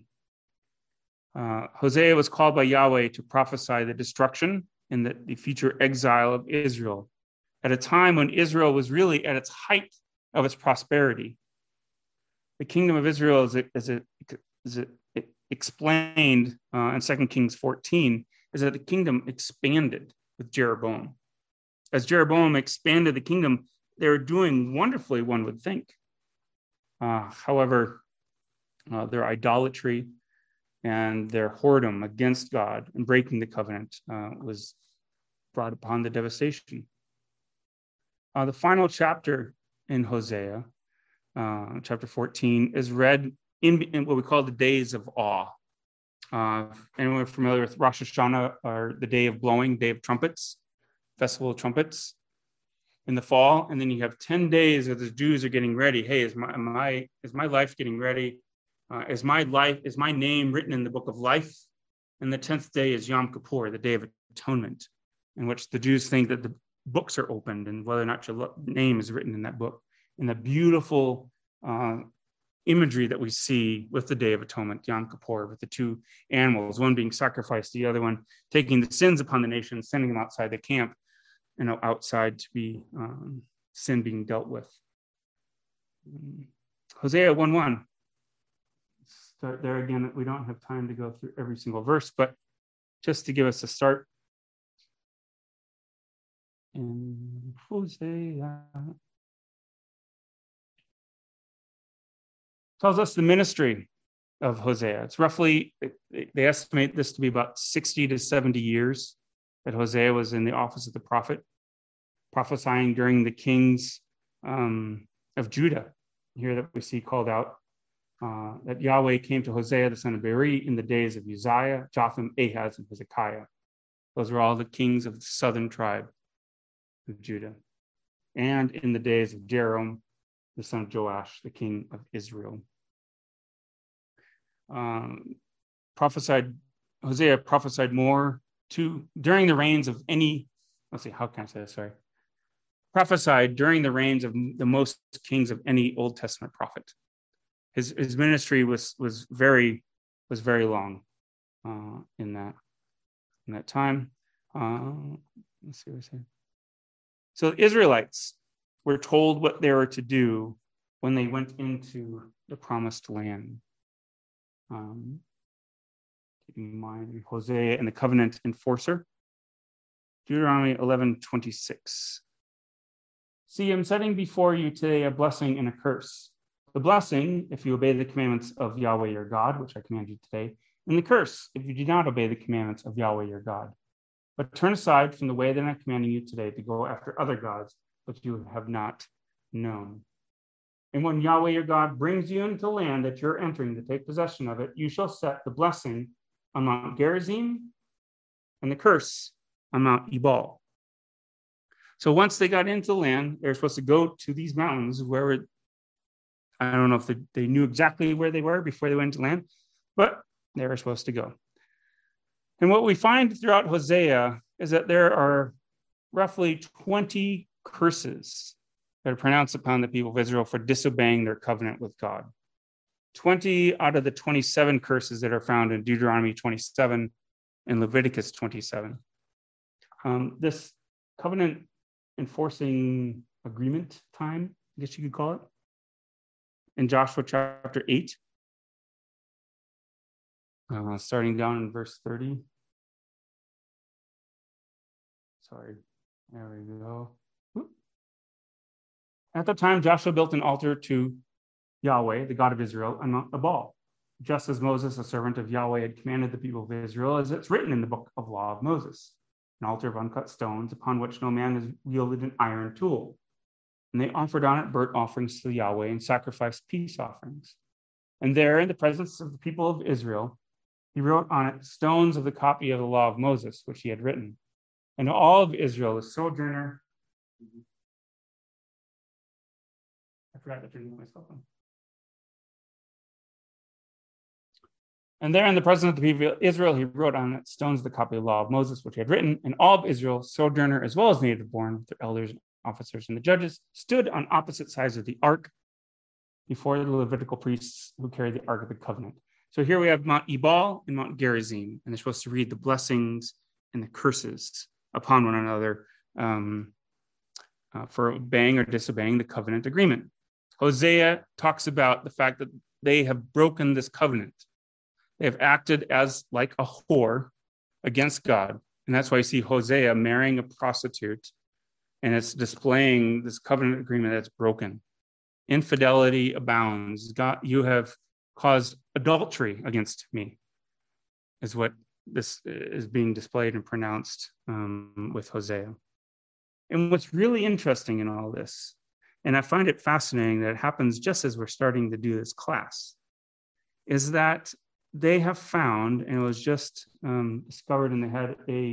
Hosea was called by Yahweh to prophesy the destruction and the future exile of Israel at a time when Israel was really at its height of its prosperity. The kingdom of Israel, as it explained in 2 Kings 14, is that the kingdom expanded with Jeroboam. As Jeroboam expanded the kingdom, they were doing wonderfully, one would think. However, their idolatry and their whoredom against God and breaking the covenant was brought upon the devastation. The final chapter in Hosea, chapter 14, is read in what we call the days of awe. Anyone familiar with Rosh Hashanah, or the day of blowing, day of trumpets, festival of trumpets in the fall? And then you have 10 days as the Jews are getting ready. Hey, is my life getting ready? Is my name written in the book of life? And the 10th day is Yom Kippur, the day of atonement, in which the Jews think that the books are opened and whether or not your name is written in that book. And the beautiful imagery that we see with the Day of Atonement, Yom Kippur, with the two animals, one being sacrificed, the other one taking the sins upon the nation, sending them outside the camp, outside to be sin being dealt with. Hosea 1:1. Start there again. We don't have time to go through every single verse, but just to give us a start. In Hosea tells us the ministry of Hosea. It's roughly, they estimate this to be about 60 to 70 years that Hosea was in the office of the prophet, prophesying during the kings of Judah. Here that we see called out that Yahweh came to Hosea, the son of Beeri, in the days of Uzziah, Jotham, Ahaz, and Hezekiah. Those were all the kings of the southern tribe of Judah. And in the days of Jeroboam, the son of Joash, the king of Israel. Hosea prophesied more during the reigns of prophesied during the reigns of the most kings of any Old Testament prophet. His ministry was very long in that time. Let's see what I say. So the Israelites were told what they were to do when they went into the promised land. Keeping in mind Hosea and the covenant enforcer. Deuteronomy 11:26. See, I'm setting before you today a blessing and a curse. The blessing, if you obey the commandments of Yahweh your God, which I command you today, and the curse, if you do not obey the commandments of Yahweh your God. But turn aside from the way that I'm commanding you today to go after other gods, which you have not known. And when Yahweh your God brings you into the land that you're entering to take possession of it, you shall set the blessing on Mount Gerizim and the curse on Mount Ebal. So once they got into the land, they were supposed to go to these mountains where I don't know if they knew exactly where they were before they went to land, but they were supposed to go. And what we find throughout Hosea is that there are roughly 20 curses that are pronounced upon the people of Israel for disobeying their covenant with God. 20 out of the 27 curses that are found in Deuteronomy 27 and Leviticus 27. This covenant enforcing agreement time, I guess you could call it, in Joshua chapter 8, starting down in verse 30. Sorry, there we go. At the time, Joshua built an altar to Yahweh, the God of Israel, on Mount Ebal, just as Moses, a servant of Yahweh, had commanded the people of Israel, as it's written in the book of law of Moses, an altar of uncut stones upon which no man has wielded an iron tool. And they offered on it burnt offerings to Yahweh and sacrificed peace offerings. And there, in the presence of the people of Israel, he wrote on it stones of the copy of the law of Moses, which he had written. And all of Israel, the sojourner, I forgot to turn myself on. And there in the presence of the people of Israel, he wrote on it stones of the copy of the law of Moses, which he had written. And all of Israel, sojourner as well as native born, with their elders, officers, and the judges, stood on opposite sides of the ark before the Levitical priests who carried the ark of the covenant. So here we have Mount Ebal and Mount Gerizim, and they're supposed to read the blessings and the curses upon one another for obeying or disobeying the covenant agreement. Hosea talks about the fact that they have broken this covenant. They have acted as like a whore against God. And that's why you see Hosea marrying a prostitute, and it's displaying this covenant agreement that's broken. Infidelity abounds. God, you have caused adultery against me, is what this is being displayed and pronounced with Hosea. And what's really interesting in all this, and I find it fascinating that it happens just as we're starting to do this class, is that they have found, and it was just discovered, and they had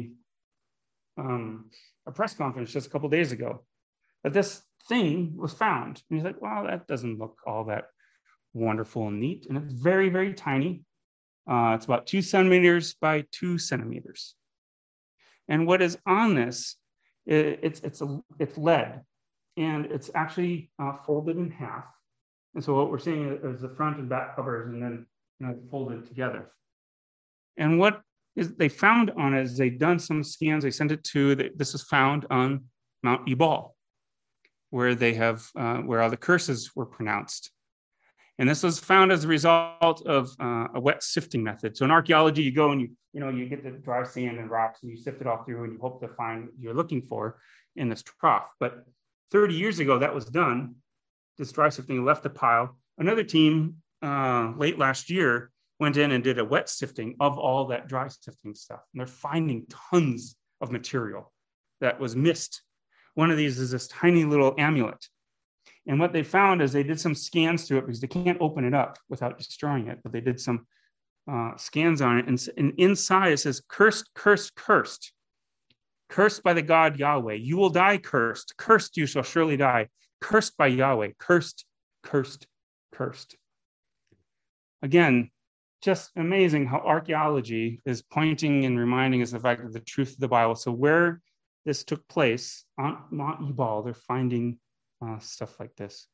a press conference just a couple of days ago, that this thing was found. And he's like, wow, that doesn't look all that wonderful and neat. And it's very, very tiny. It's about 2 centimeters by 2 centimeters. And what is on this, it's lead, and it's actually folded in half. And so what we're seeing is the front and back covers, and then folded together. And what they found on it is they've done some scans. They sent it to, this is found on Mount Ebal, where they have, where all the curses were pronounced. And this was found as a result of a wet sifting method. So in archaeology, you go and you get the dry sand and rocks, and you sift it all through, and you hope to find what you're looking for in this trough. But 30 years ago, that was done. This dry sifting left a pile. Another team late last year, went in and did a wet sifting of all that dry sifting stuff. And they're finding tons of material that was missed. One of these is this tiny little amulet. And what they found is they did some scans through it because they can't open it up without destroying it. But they did some scans on it. And inside it says, cursed, cursed, cursed. Cursed by the God Yahweh. You will die cursed. Cursed you shall surely die. Cursed by Yahweh. Cursed, cursed, cursed. Again, just amazing how archaeology is pointing and reminding us of the fact of the truth of the Bible. So where this took place on Mount Ebal, they're finding stuff like this.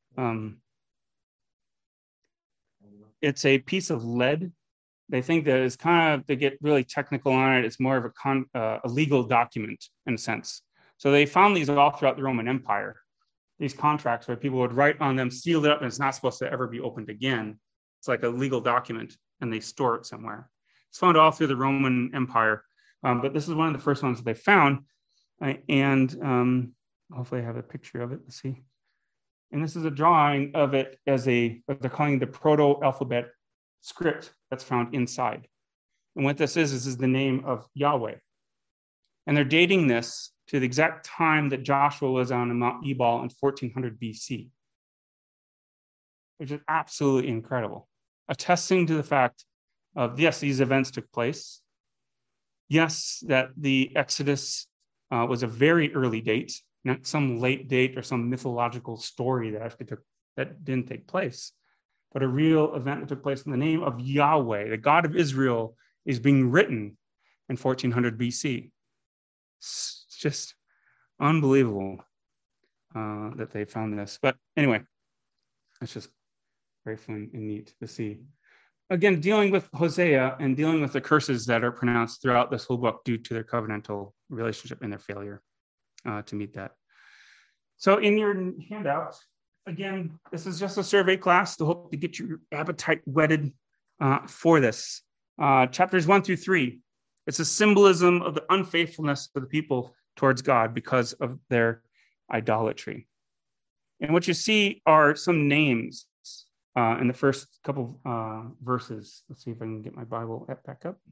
It's a piece of lead. They think that it's kind of, to get really technical on it, it's more of a legal document in a sense. So they found these all throughout the Roman Empire, these contracts where people would write on them, seal it up, and it's not supposed to ever be opened again. It's like a legal document, and they store it somewhere. It's found all through the Roman Empire, but this is one of the first ones that they found. And hopefully I have a picture of it. Let's see. And this is a drawing of it as what they're calling the proto-alphabet script that's found inside. And what this is the name of Yahweh. And they're dating this to the exact time that Joshua was on Mount Ebal in 1400 BC, which is absolutely incredible. Attesting to the fact of, yes, these events took place. Yes, that the Exodus was a very early date, not some late date or some mythological story that didn't take place, but a real event that took place in the name of Yahweh. The God of Israel is being written in 1400 BC. It's just unbelievable that they found this. But anyway, it's just very fun and neat to see. Again, dealing with Hosea and dealing with the curses that are pronounced throughout this whole book due to their covenantal relationship and their failure to meet that. So in your handout, again, this is just a survey class to hope to get your appetite whetted for this. Chapters 1 through 3, it's a symbolism of the unfaithfulness of the people towards God because of their idolatry. And what you see are some names in the first couple verses. Let's see if I can get my Bible app back up.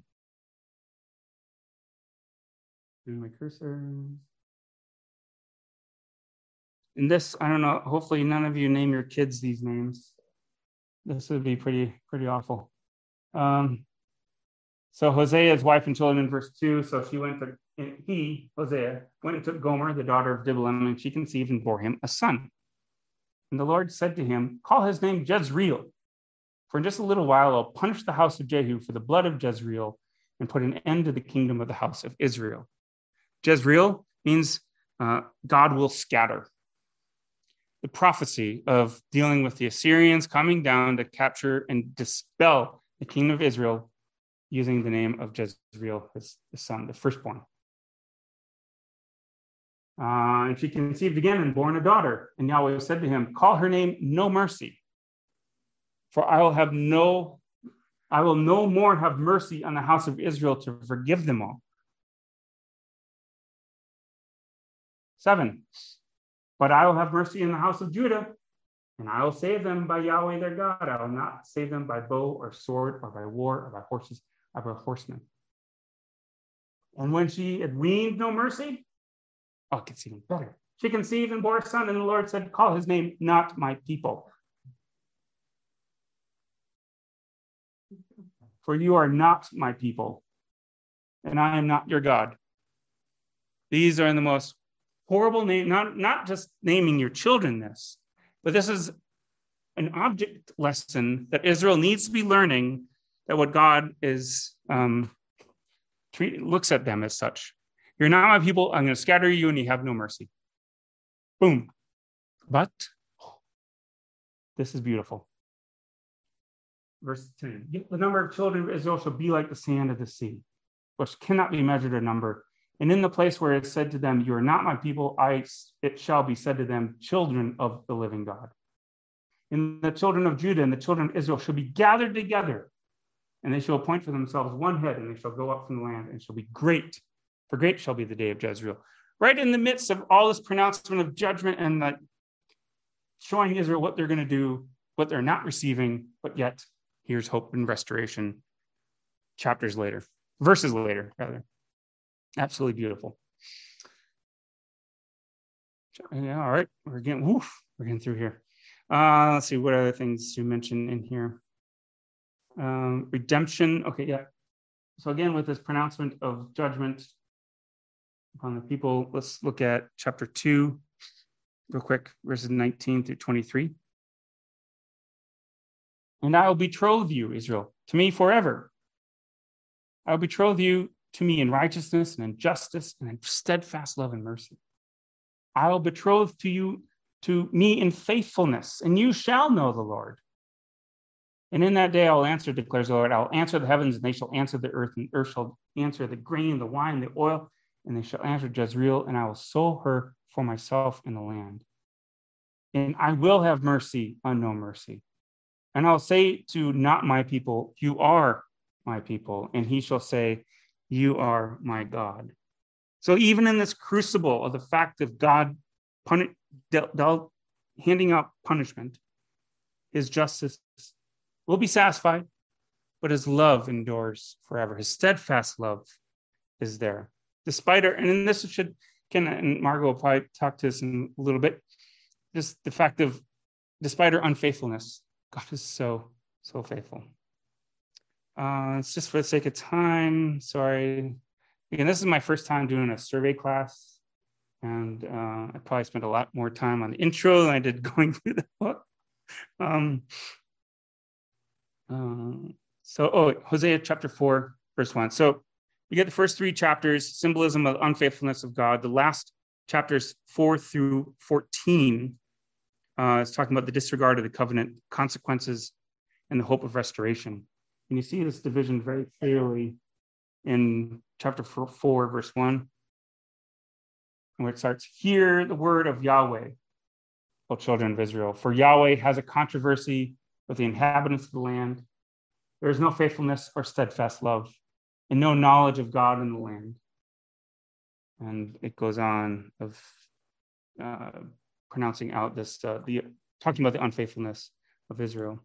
Doing my cursor. And this, I don't know, hopefully none of you name your kids these names. This would be pretty awful. So Hosea's wife and children in verse 2. So Hosea, went and took Gomer, the daughter of Diblaim, and she conceived and bore him a son. And the Lord said to him, call his name Jezreel, for in just a little while I'll punish the house of Jehu for the blood of Jezreel and put an end to the kingdom of the house of Israel. Jezreel means God will scatter. The prophecy of dealing with the Assyrians coming down to capture and dispel the kingdom of Israel using the name of Jezreel, his son, the firstborn. And she conceived again and born a daughter. And Yahweh said to him, call her name No Mercy, for I will no more have mercy on the house of Israel to forgive them all. 7, but I will have mercy in the house of Judah, and I will save them by Yahweh their God. I will not save them by bow or sword or by war or by horses or by horsemen. And when she had weaned no mercy, it gets even better. She conceived and bore a son, and the Lord said, call his name Not My People. For you are not my people, and I am not your God. These are in the most horrible name, not just naming your children this, but this is an object lesson that Israel needs to be learning, that what God is looks at them as such. You're not my people, I'm going to scatter you, and you have no mercy. Boom. But this is beautiful. Verse 10, the number of children of Israel shall be like the sand of the sea, which cannot be measured or numbered. And in the place where it is said to them, you are not my people, it shall be said to them, children of the living God. And the children of Judah and the children of Israel shall be gathered together, and they shall appoint for themselves one head, and they shall go up from the land, and shall be great. For great shall be the day of Jezreel. Right in the midst of all this pronouncement of judgment and showing Israel what they're going to do, what they're not receiving, but yet here's hope and restoration verses later, rather. Absolutely beautiful. Yeah, all right. We're getting through here. Let's see what other things to mention in here. Redemption. Okay, yeah. So again, with this pronouncement of judgment upon the people, let's look at chapter 2 real quick, verses 19 through 23. And I will betroth you, Israel, to me forever. I will betroth you to me in righteousness and in justice and in steadfast love and mercy. I will betroth to you to me in faithfulness, and you shall know the Lord. And in that day I will answer, declares the Lord. I will answer the heavens, and they shall answer the earth, and the earth shall answer the grain, the wine, the oil, and they shall answer Jezreel, and I will sow her for myself in the land. And I will have mercy on no mercy. And I'll say to not my people, you are my people. And he shall say, you are my God. So even in this crucible of the fact of God handing out punishment, his justice will be satisfied, but his love endures forever. His steadfast love is there. Despite our, and this should, Ken and Margot will probably talk to us in a little bit, just the fact of, despite our unfaithfulness, God is so faithful. It's just for the sake of time. Sorry. Again, this is my first time doing a survey class, and I probably spent a lot more time on the intro than I did going through the book. Hosea chapter 4, verse 1. So you get the first 3 chapters, symbolism of unfaithfulness of God. The last chapters 4 through 14 is talking about the disregard of the covenant, consequences, and the hope of restoration. And you see this division very clearly in chapter 4, verse 1, where it starts, hear the word of Yahweh, O children of Israel, for Yahweh has a controversy with the inhabitants of the land. There is no faithfulness or steadfast love, and no knowledge of God in the land. And it goes on of pronouncing out this, talking about the unfaithfulness of Israel.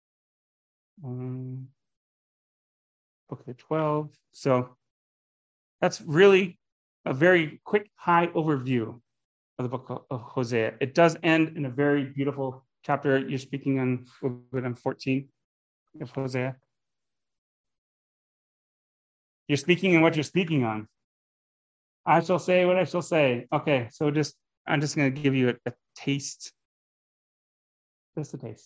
Book of 12. So that's really a very quick, high overview of the book of Hosea. It does end in a very beautiful chapter. You're speaking on 14 of Hosea. You're speaking on what you're speaking on. I shall say what I shall say. Okay, so I'm just going to give you a taste. Just a taste.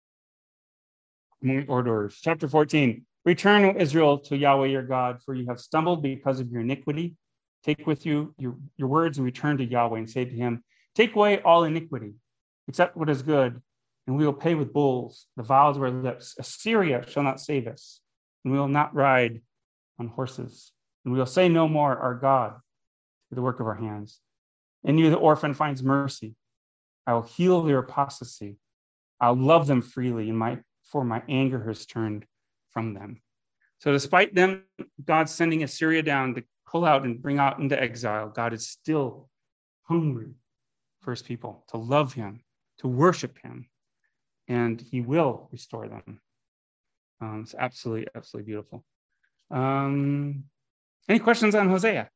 More orders. Chapter 14. Return, O Israel, to Yahweh your God, for you have stumbled because of your iniquity. Take with you your words and return to Yahweh and say to him, take away all iniquity, accept what is good, and we will pay with bulls the vows of our lips. Assyria shall not save us, and we will not ride on horses, and we will say no more, our God, through the work of our hands. In you the orphan finds mercy. I will heal their apostasy. I'll love them freely, for my anger has turned from them. So despite them, God sending Assyria down to pull out and bring out into exile, God is still hungry for his people to love him, to worship him, and he will restore them. It's absolutely, absolutely beautiful. Any questions on Hosea?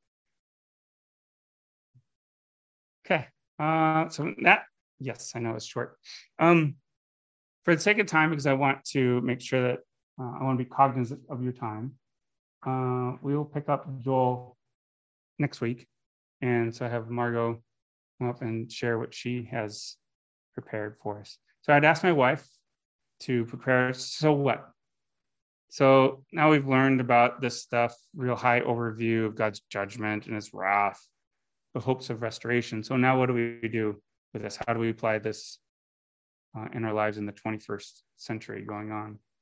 Okay. So that, yes, I know it's short. For the sake of time, because I want to make sure that I want to be cognizant of your time, we will pick up Joel next week. And so I have Margot come up and share what she has prepared for us. So I'd ask my wife to prepare. So what? So now we've learned about this stuff, real high overview of God's judgment and his wrath, the hopes of restoration. So now what do we do with this? How do we apply this in our lives in the 21st century going on?